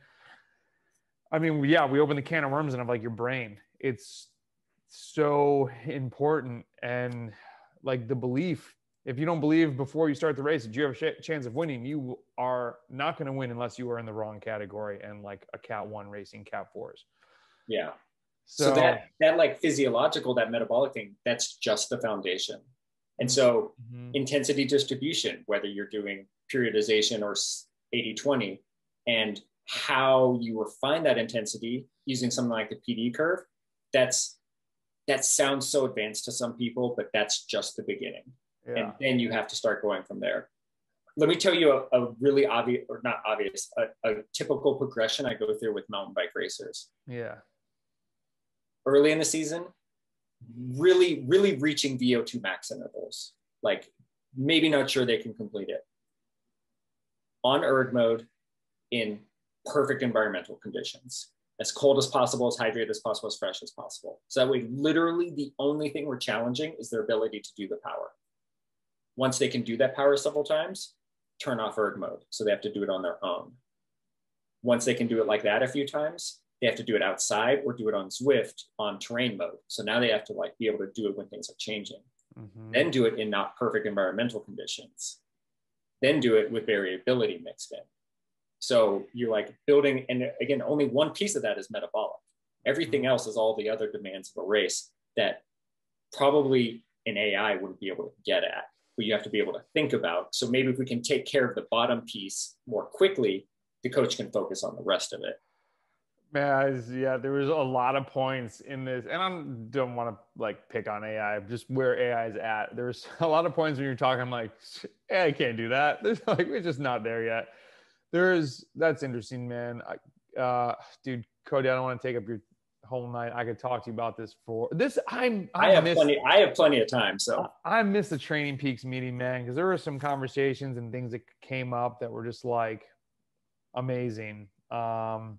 I mean, yeah, we open the can of worms and I'm like, your brain, it's so important. And like the belief, if you don't believe before you start the race that you have a chance of winning, you are not going to win unless you are in the wrong category and like a cat one racing cat fours. Yeah. So, so that, that like physiological, that metabolic thing, that's just the foundation. And so mm-hmm. intensity distribution, whether you're doing periodization or eighty twenty, and how you refine that intensity using something like the P D curve, that's, that sounds so advanced to some people, but that's just the beginning. Yeah. And then you have to start going from there. Let me tell you a, a really obvious, or not obvious, a, a typical progression I go through with mountain bike racers. Yeah. Early in the season, really, really reaching V O two max intervals. Like maybe not sure they can complete it. On erg mode in perfect environmental conditions. As cold as possible, as hydrated as possible, as fresh as possible. So that way, literally the only thing we're challenging is their ability to do the power. Once they can do that power several times, turn off erg mode. So they have to do it on their own. Once they can do it like that a few times, they have to do it outside or do it on Zwift on terrain mode. So now they have to like be able to do it when things are changing. Mm-hmm. Then do it in not perfect environmental conditions. Then do it with variability mixed in. So you're like building, and again, only one piece of that is metabolic. Everything else is all the other demands of a race that probably an A I wouldn't be able to get at, but you have to be able to think about. So maybe if we can take care of the bottom piece more quickly, the coach can focus on the rest of it. Man, yeah, there was a lot of points in this, and I don't want to like pick on A I, just where A I is at. There's a lot of points when you're talking, I'm like, hey, I can't do that. There's like, we're just not there yet. There's, that's interesting, man. Uh, dude, Cody, I don't want to take up your whole night. I could talk to you about this for this. I'm, I, I have miss, plenty. I have plenty of time. So I, I missed the Training Peaks meeting, man, because there were some conversations and things that came up that were just like amazing. Um,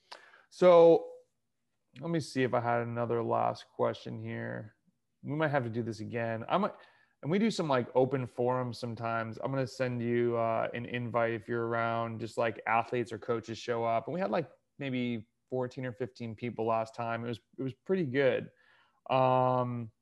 So let me see if I had another last question here. We might have to do this again. I might, and we do some like open forums sometimes. I'm going to send you uh, an invite if you're around, just like athletes or coaches show up. And we had like maybe fourteen or fifteen people last time. It was, it was pretty good. Um,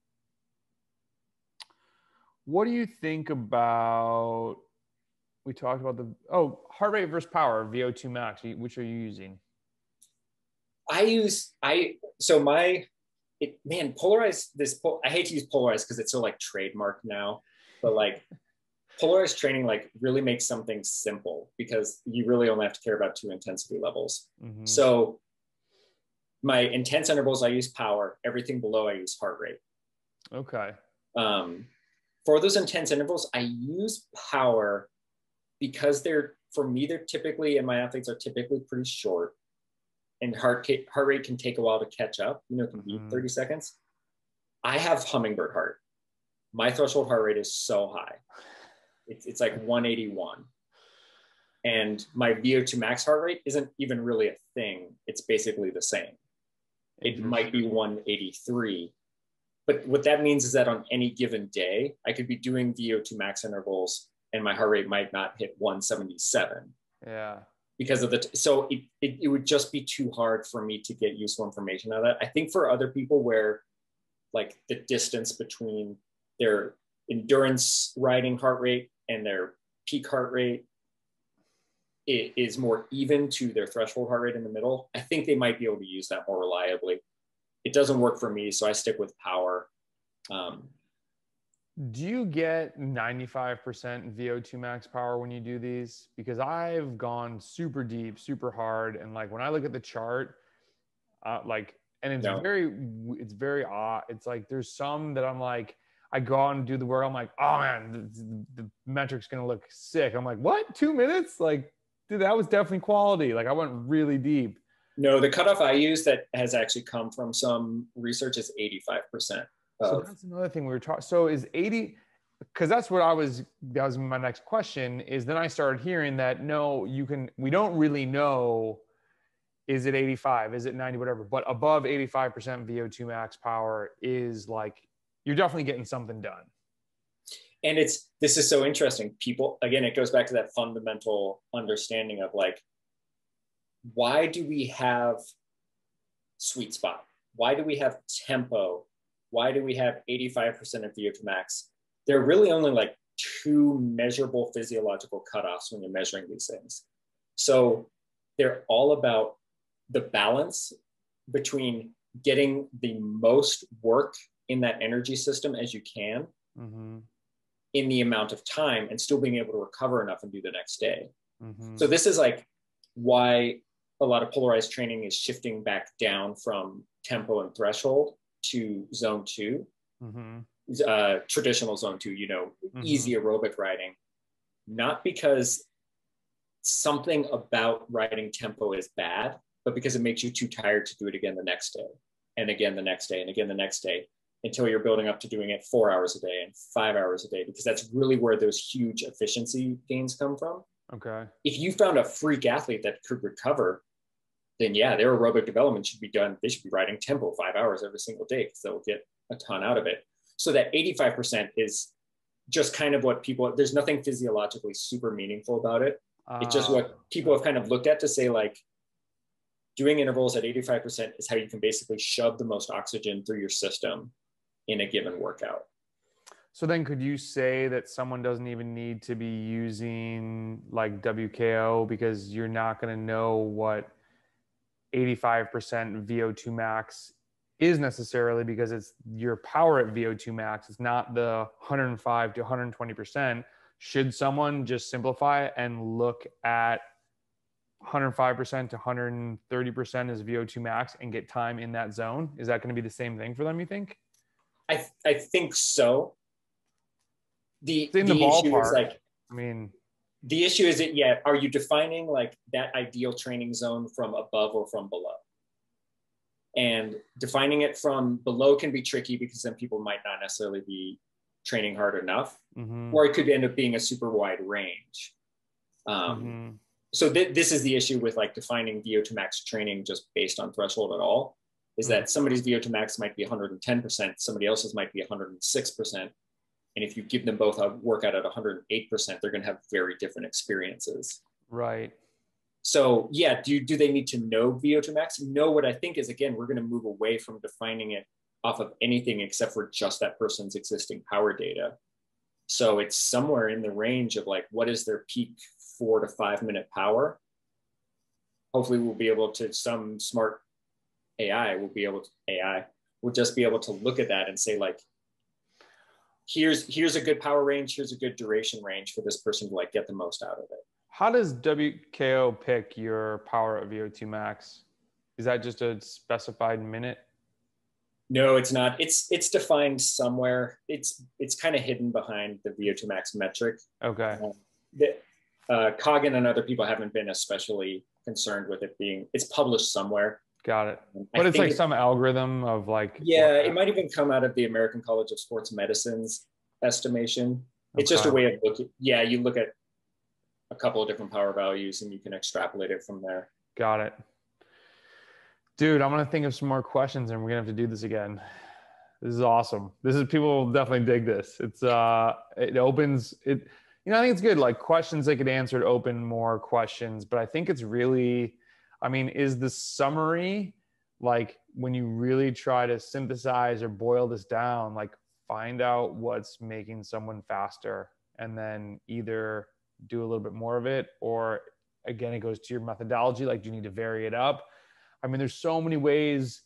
what do you think about, we talked about the, oh, heart rate versus power, V O two max, which are you using? I use, I, so my, it, man, polarized, this, pol- I hate to use polarized because it's so like trademark now, but like polarized training like really makes something simple because you really only have to care about two intensity levels. Mm-hmm. So my intense intervals, I use power. Everything below, I use heart rate. Okay. Um, for those intense intervals, I use power because they're, for me, they're typically, and my athletes are typically pretty short, and heart, heart rate can take a while to catch up, you know, it can be mm. thirty seconds. I have hummingbird heart. My threshold heart rate is so high. It's, it's like one eighty-one. And my V O two max heart rate isn't even really a thing. It's basically the same. It might be one eighty-three. But what that means is that on any given day, I could be doing V O two max intervals and my heart rate might not hit one seventy-seven. Yeah. Because of the, t- so it, it, it would just be too hard for me to get useful information out of that. I think for other people where like the distance between their endurance riding heart rate and their peak heart rate it is more even to their threshold heart rate in the middle, I think they might be able to use that more reliably. It doesn't work for me, so I stick with power. Um, do you get ninety-five percent V O two max power when you do these? Because I've gone super deep, super hard. And like, when I look at the chart, uh, like, and it's no. very, it's very odd. It's like, there's some that I'm like, I go out and do the work. I'm like, oh man, the, the metric's going to look sick. I'm like, what? Two minutes? Like, dude, that was definitely quality. Like, I went really deep. No, the cutoff I use that has actually come from some research is eighty-five percent. So that's another thing we were talking. So is eighty, because that's what I was, that was my next question, is then I started hearing that, no, you can, we don't really know, is it eighty-five, is it ninety, whatever, but above eighty-five percent V O two max power is like, you're definitely getting something done. And it's, this is so interesting. People, again, it goes back to that fundamental understanding of like, why do we have sweet spot? Why do we have tempo? Why do we have eighty-five percent of V O two max? There are really only like two measurable physiological cutoffs when you're measuring these things. So they're all about the balance between getting the most work in that energy system as you can mm-hmm. in the amount of time and still being able to recover enough and do the next day. Mm-hmm. So this is like why a lot of polarized training is shifting back down from tempo and threshold to zone two, mm-hmm. uh, traditional zone two, you know, mm-hmm. easy aerobic riding, not because something about riding tempo is bad, but because it makes you too tired to do it again the next day and again the next day and again the next day until you're building up to doing it four hours a day and five hours a day, because that's really where those huge efficiency gains come from. Okay. If you found a freak athlete that could recover, then yeah, their aerobic development should be done. They should be riding tempo five hours every single day because they'll get a ton out of it. So that eighty-five percent is just kind of what people, there's nothing physiologically super meaningful about it. Uh, it's just what people have kind of looked at to say like, doing intervals at eighty-five percent is how you can basically shove the most oxygen through your system in a given workout. So then could you say that someone doesn't even need to be using like W K O because you're not going to know what eighty-five percent V O two max is necessarily, because it's your power at V O two max. It's not the one hundred five to one hundred twenty percent. Should someone just simplify it and look at one hundred five percent to one hundred thirty percent as V O two max and get time in that zone? Is that going to be the same thing for them, you think? I, th- I think so. The, it's in the, the issue ballpark. is like, I mean, the issue is that, yeah, are you defining like that ideal training zone from above or from below? And defining it from below can be tricky because then people might not necessarily be training hard enough, mm-hmm. or it could end up being a super wide range. Um, mm-hmm. So th- this is the issue with like defining V O two max training just based on threshold at all, is mm-hmm. that somebody's V O two max might be one hundred ten percent, somebody else's might be one hundred six percent. And if you give them both a workout at one hundred eight percent, they're going to have very different experiences. Right. So yeah, do, do they need to know V O two max? No, what I think is, again, we're going to move away from defining it off of anything except for just that person's existing power data. So it's somewhere in the range of like, what is their peak four to five minute power? Hopefully we'll be able to, some smart A I will be able to, A I will just be able to look at that and say like, here's here's a good power range, here's a good duration range for this person to like get the most out of it. How does W K O pick your power at V O two max? Is that just a specified minute? No, it's not. It's it's defined somewhere. It's it's kind of hidden behind the V O two max metric. Okay. Um, the, uh, Coggin and other people haven't been especially concerned with it being. It's published somewhere. Got it. But I it's like it, some algorithm of like. Yeah, it might even come out of the American College of Sports Medicine's estimation. It's okay. Just a way of looking. Yeah, you look at a couple of different power values and you can extrapolate it from there. Got it. Dude, I'm going to think of some more questions and we're going to have to do this again. This is awesome. This is, people will definitely dig this. It's, uh, it opens it, you know, I think it's good. Like questions that get answered open more questions, but I think it's really, I mean, is the summary, like when you really try to synthesize or boil this down, like find out what's making someone faster and then either do a little bit more of it, or again, it goes to your methodology. Like, do you need to vary it up? I mean, there's so many ways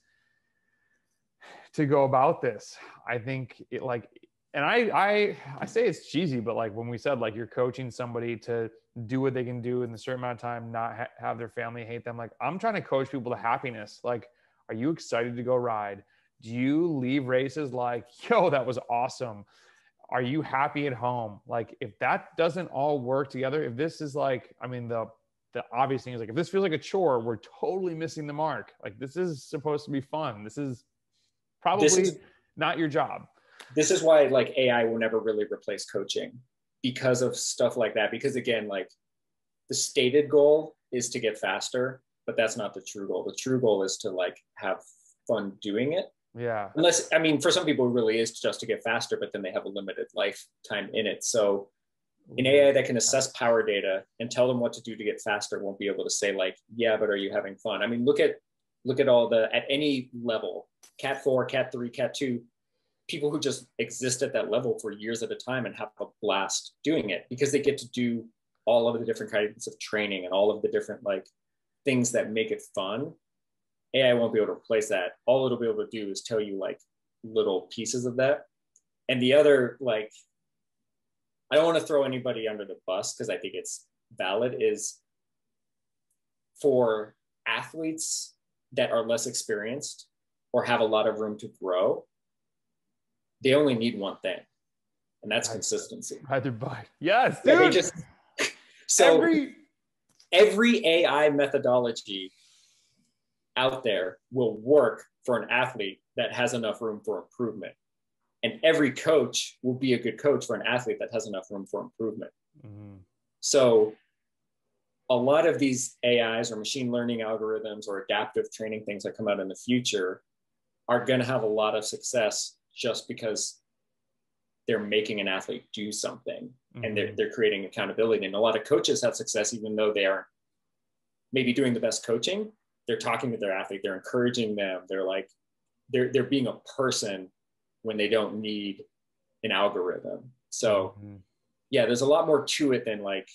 to go about this. I think it like, and I, I, I say it's cheesy, but like when we said, like you're coaching somebody to do what they can do in a certain amount of time, not ha- have their family hate them. Like I'm trying to coach people to happiness. Like, are you excited to go ride? Do you leave races like, yo, that was awesome? Are you happy at home? Like if that doesn't all work together, if this is like, I mean, the, the obvious thing is like, if this feels like a chore, we're totally missing the mark. Like this is supposed to be fun. This is probably this is, not your job. This is why like A I will never really replace coaching because of stuff like that. Because again, like the stated goal is to get faster, but that's not the true goal. The true goal is to like have fun doing it. Yeah. Unless, I mean, for some people it really is just to get faster, but then they have a limited lifetime in it. So an A I that can assess power data and tell them what to do to get faster won't be able to say like, yeah, but are you having fun? I mean, look at, look at all the, at any level, cat four, cat three, cat two, people who just exist at that level for years at a time and have a blast doing it because they get to do all of the different kinds of training and all of the different like things that make it fun. A I won't be able to replace that. All it'll be able to do is tell you like little pieces of that. And the other, like, I don't want to throw anybody under the bus because I think it's valid, is for athletes that are less experienced or have a lot of room to grow, they only need one thing, and that's consistency. Ride their bike. Yes, dude. Yeah, they just, so every... every A I methodology out there will work for an athlete that has enough room for improvement. And every coach will be a good coach for an athlete that has enough room for improvement. Mm-hmm. So a lot of these A Is or machine learning algorithms or adaptive training things that come out in the future are going to have a lot of success just because they're making an athlete do something. Mm-hmm. And they're, they're creating accountability. And a lot of coaches have success, even though they aren't maybe doing the best coaching. They're talking to their athlete, they're encouraging them. They're like, they're, they're being a person when they don't need an algorithm. So mm-hmm. yeah, there's a lot more to it than like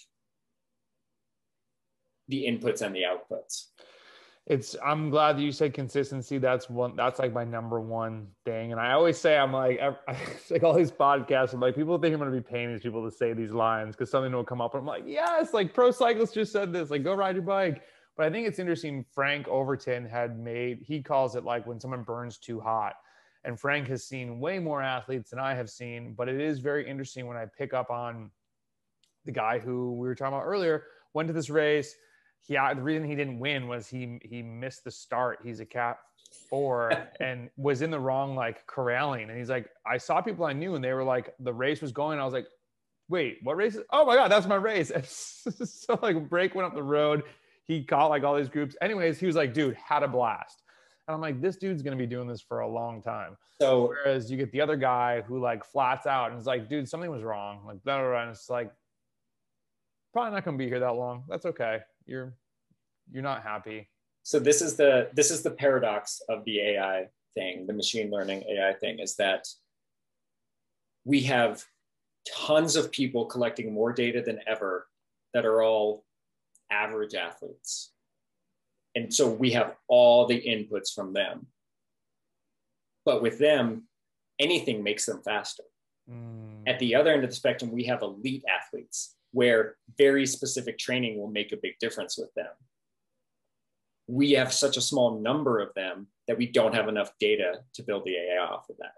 the inputs and the outputs. It's, I'm glad that you said consistency. That's one, that's like my number one thing. And I always say, I'm like, I, I like all these podcasts, I'm like, people think I'm going to be paying these people to say these lines because something will come up and I'm like, yes, like pro cyclists just said this, like go ride your bike. But I think it's interesting. Frank Overton had made, he calls it like when someone burns too hot. And Frank has seen way more athletes than I have seen, but it is very interesting when I pick up on the guy who we were talking about earlier, went to this race. He, the reason he didn't win was he, he missed the start. He's a cat four and was in the wrong, like corralling. And he's like, I saw people I knew and they were like, the race was going. I was like, wait, what race? Is, oh my God, that's my race. And so like break went up the road. He caught like all these groups. Anyways, he was like, dude, had a blast. And I'm like, this dude's going to be doing this for a long time. So, whereas you get the other guy who like flats out and is like, dude, something was wrong. Like, blah, blah, blah. And it's like, probably not going to be here that long. That's okay. You're, you're not happy. So this is the, this is the paradox of the A I thing, the machine learning A I thing, is that we have tons of people collecting more data than ever that are all average athletes. And so we have all the inputs from them. But with them, anything makes them faster. Mm. At the other end of the spectrum, we have elite athletes where very specific training will make a big difference with them. We have such a small number of them that we don't have enough data to build the A I off of that.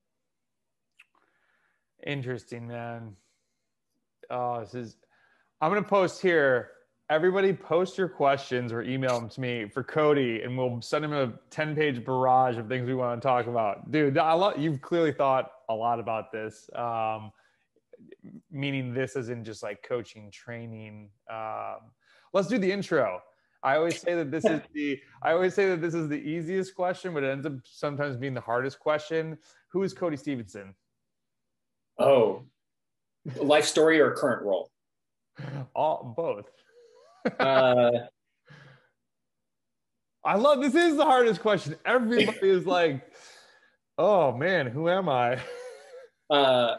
Interesting, man. Oh, this is, I'm going to post here. Everybody post your questions or email them to me for Cody, and we'll send him a ten page barrage of things we want to talk about. Dude, I love, you've clearly thought a lot about this. Um, meaning this isn't just like coaching, training. Um, let's do the intro. I always say that this is the, I always say that this is the easiest question, but it ends up sometimes being the hardest question. Who is Cody Stevenson? Oh, life story or current role? All, both. uh, I love, this is the hardest question. Everybody is like, oh man, who am I? uh,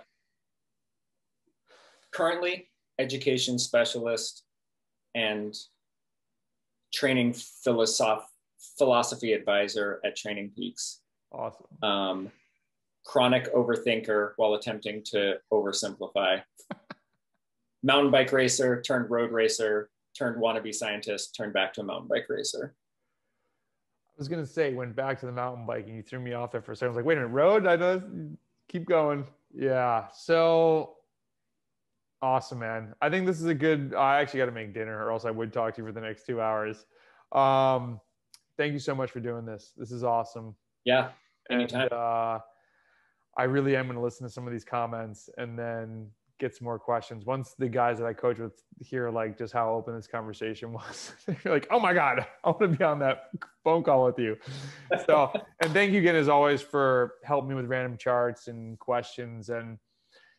currently, education specialist and training philosoph- philosophy advisor at Training Peaks. Awesome. Um, chronic overthinker while attempting to oversimplify. Mountain bike racer, turned road racer, turned wannabe scientist, turned back to a mountain bike racer. I was going to say, went back to the mountain biking. You threw me off there for a second. I was like, wait a minute, road? I know. Keep going. Yeah. So awesome, man. I think this is a good, I actually got to make dinner or else I would talk to you for the next two hours. Um, thank you so much for doing this. This is awesome. Yeah. Anytime. And, uh, I really am going to listen to some of these comments and then get some more questions. Once the guys that I coach with hear like just how open this conversation was, they're like, oh my God, I want to be on that phone call with you. So, and thank you again, as always, for helping me with random charts and questions. And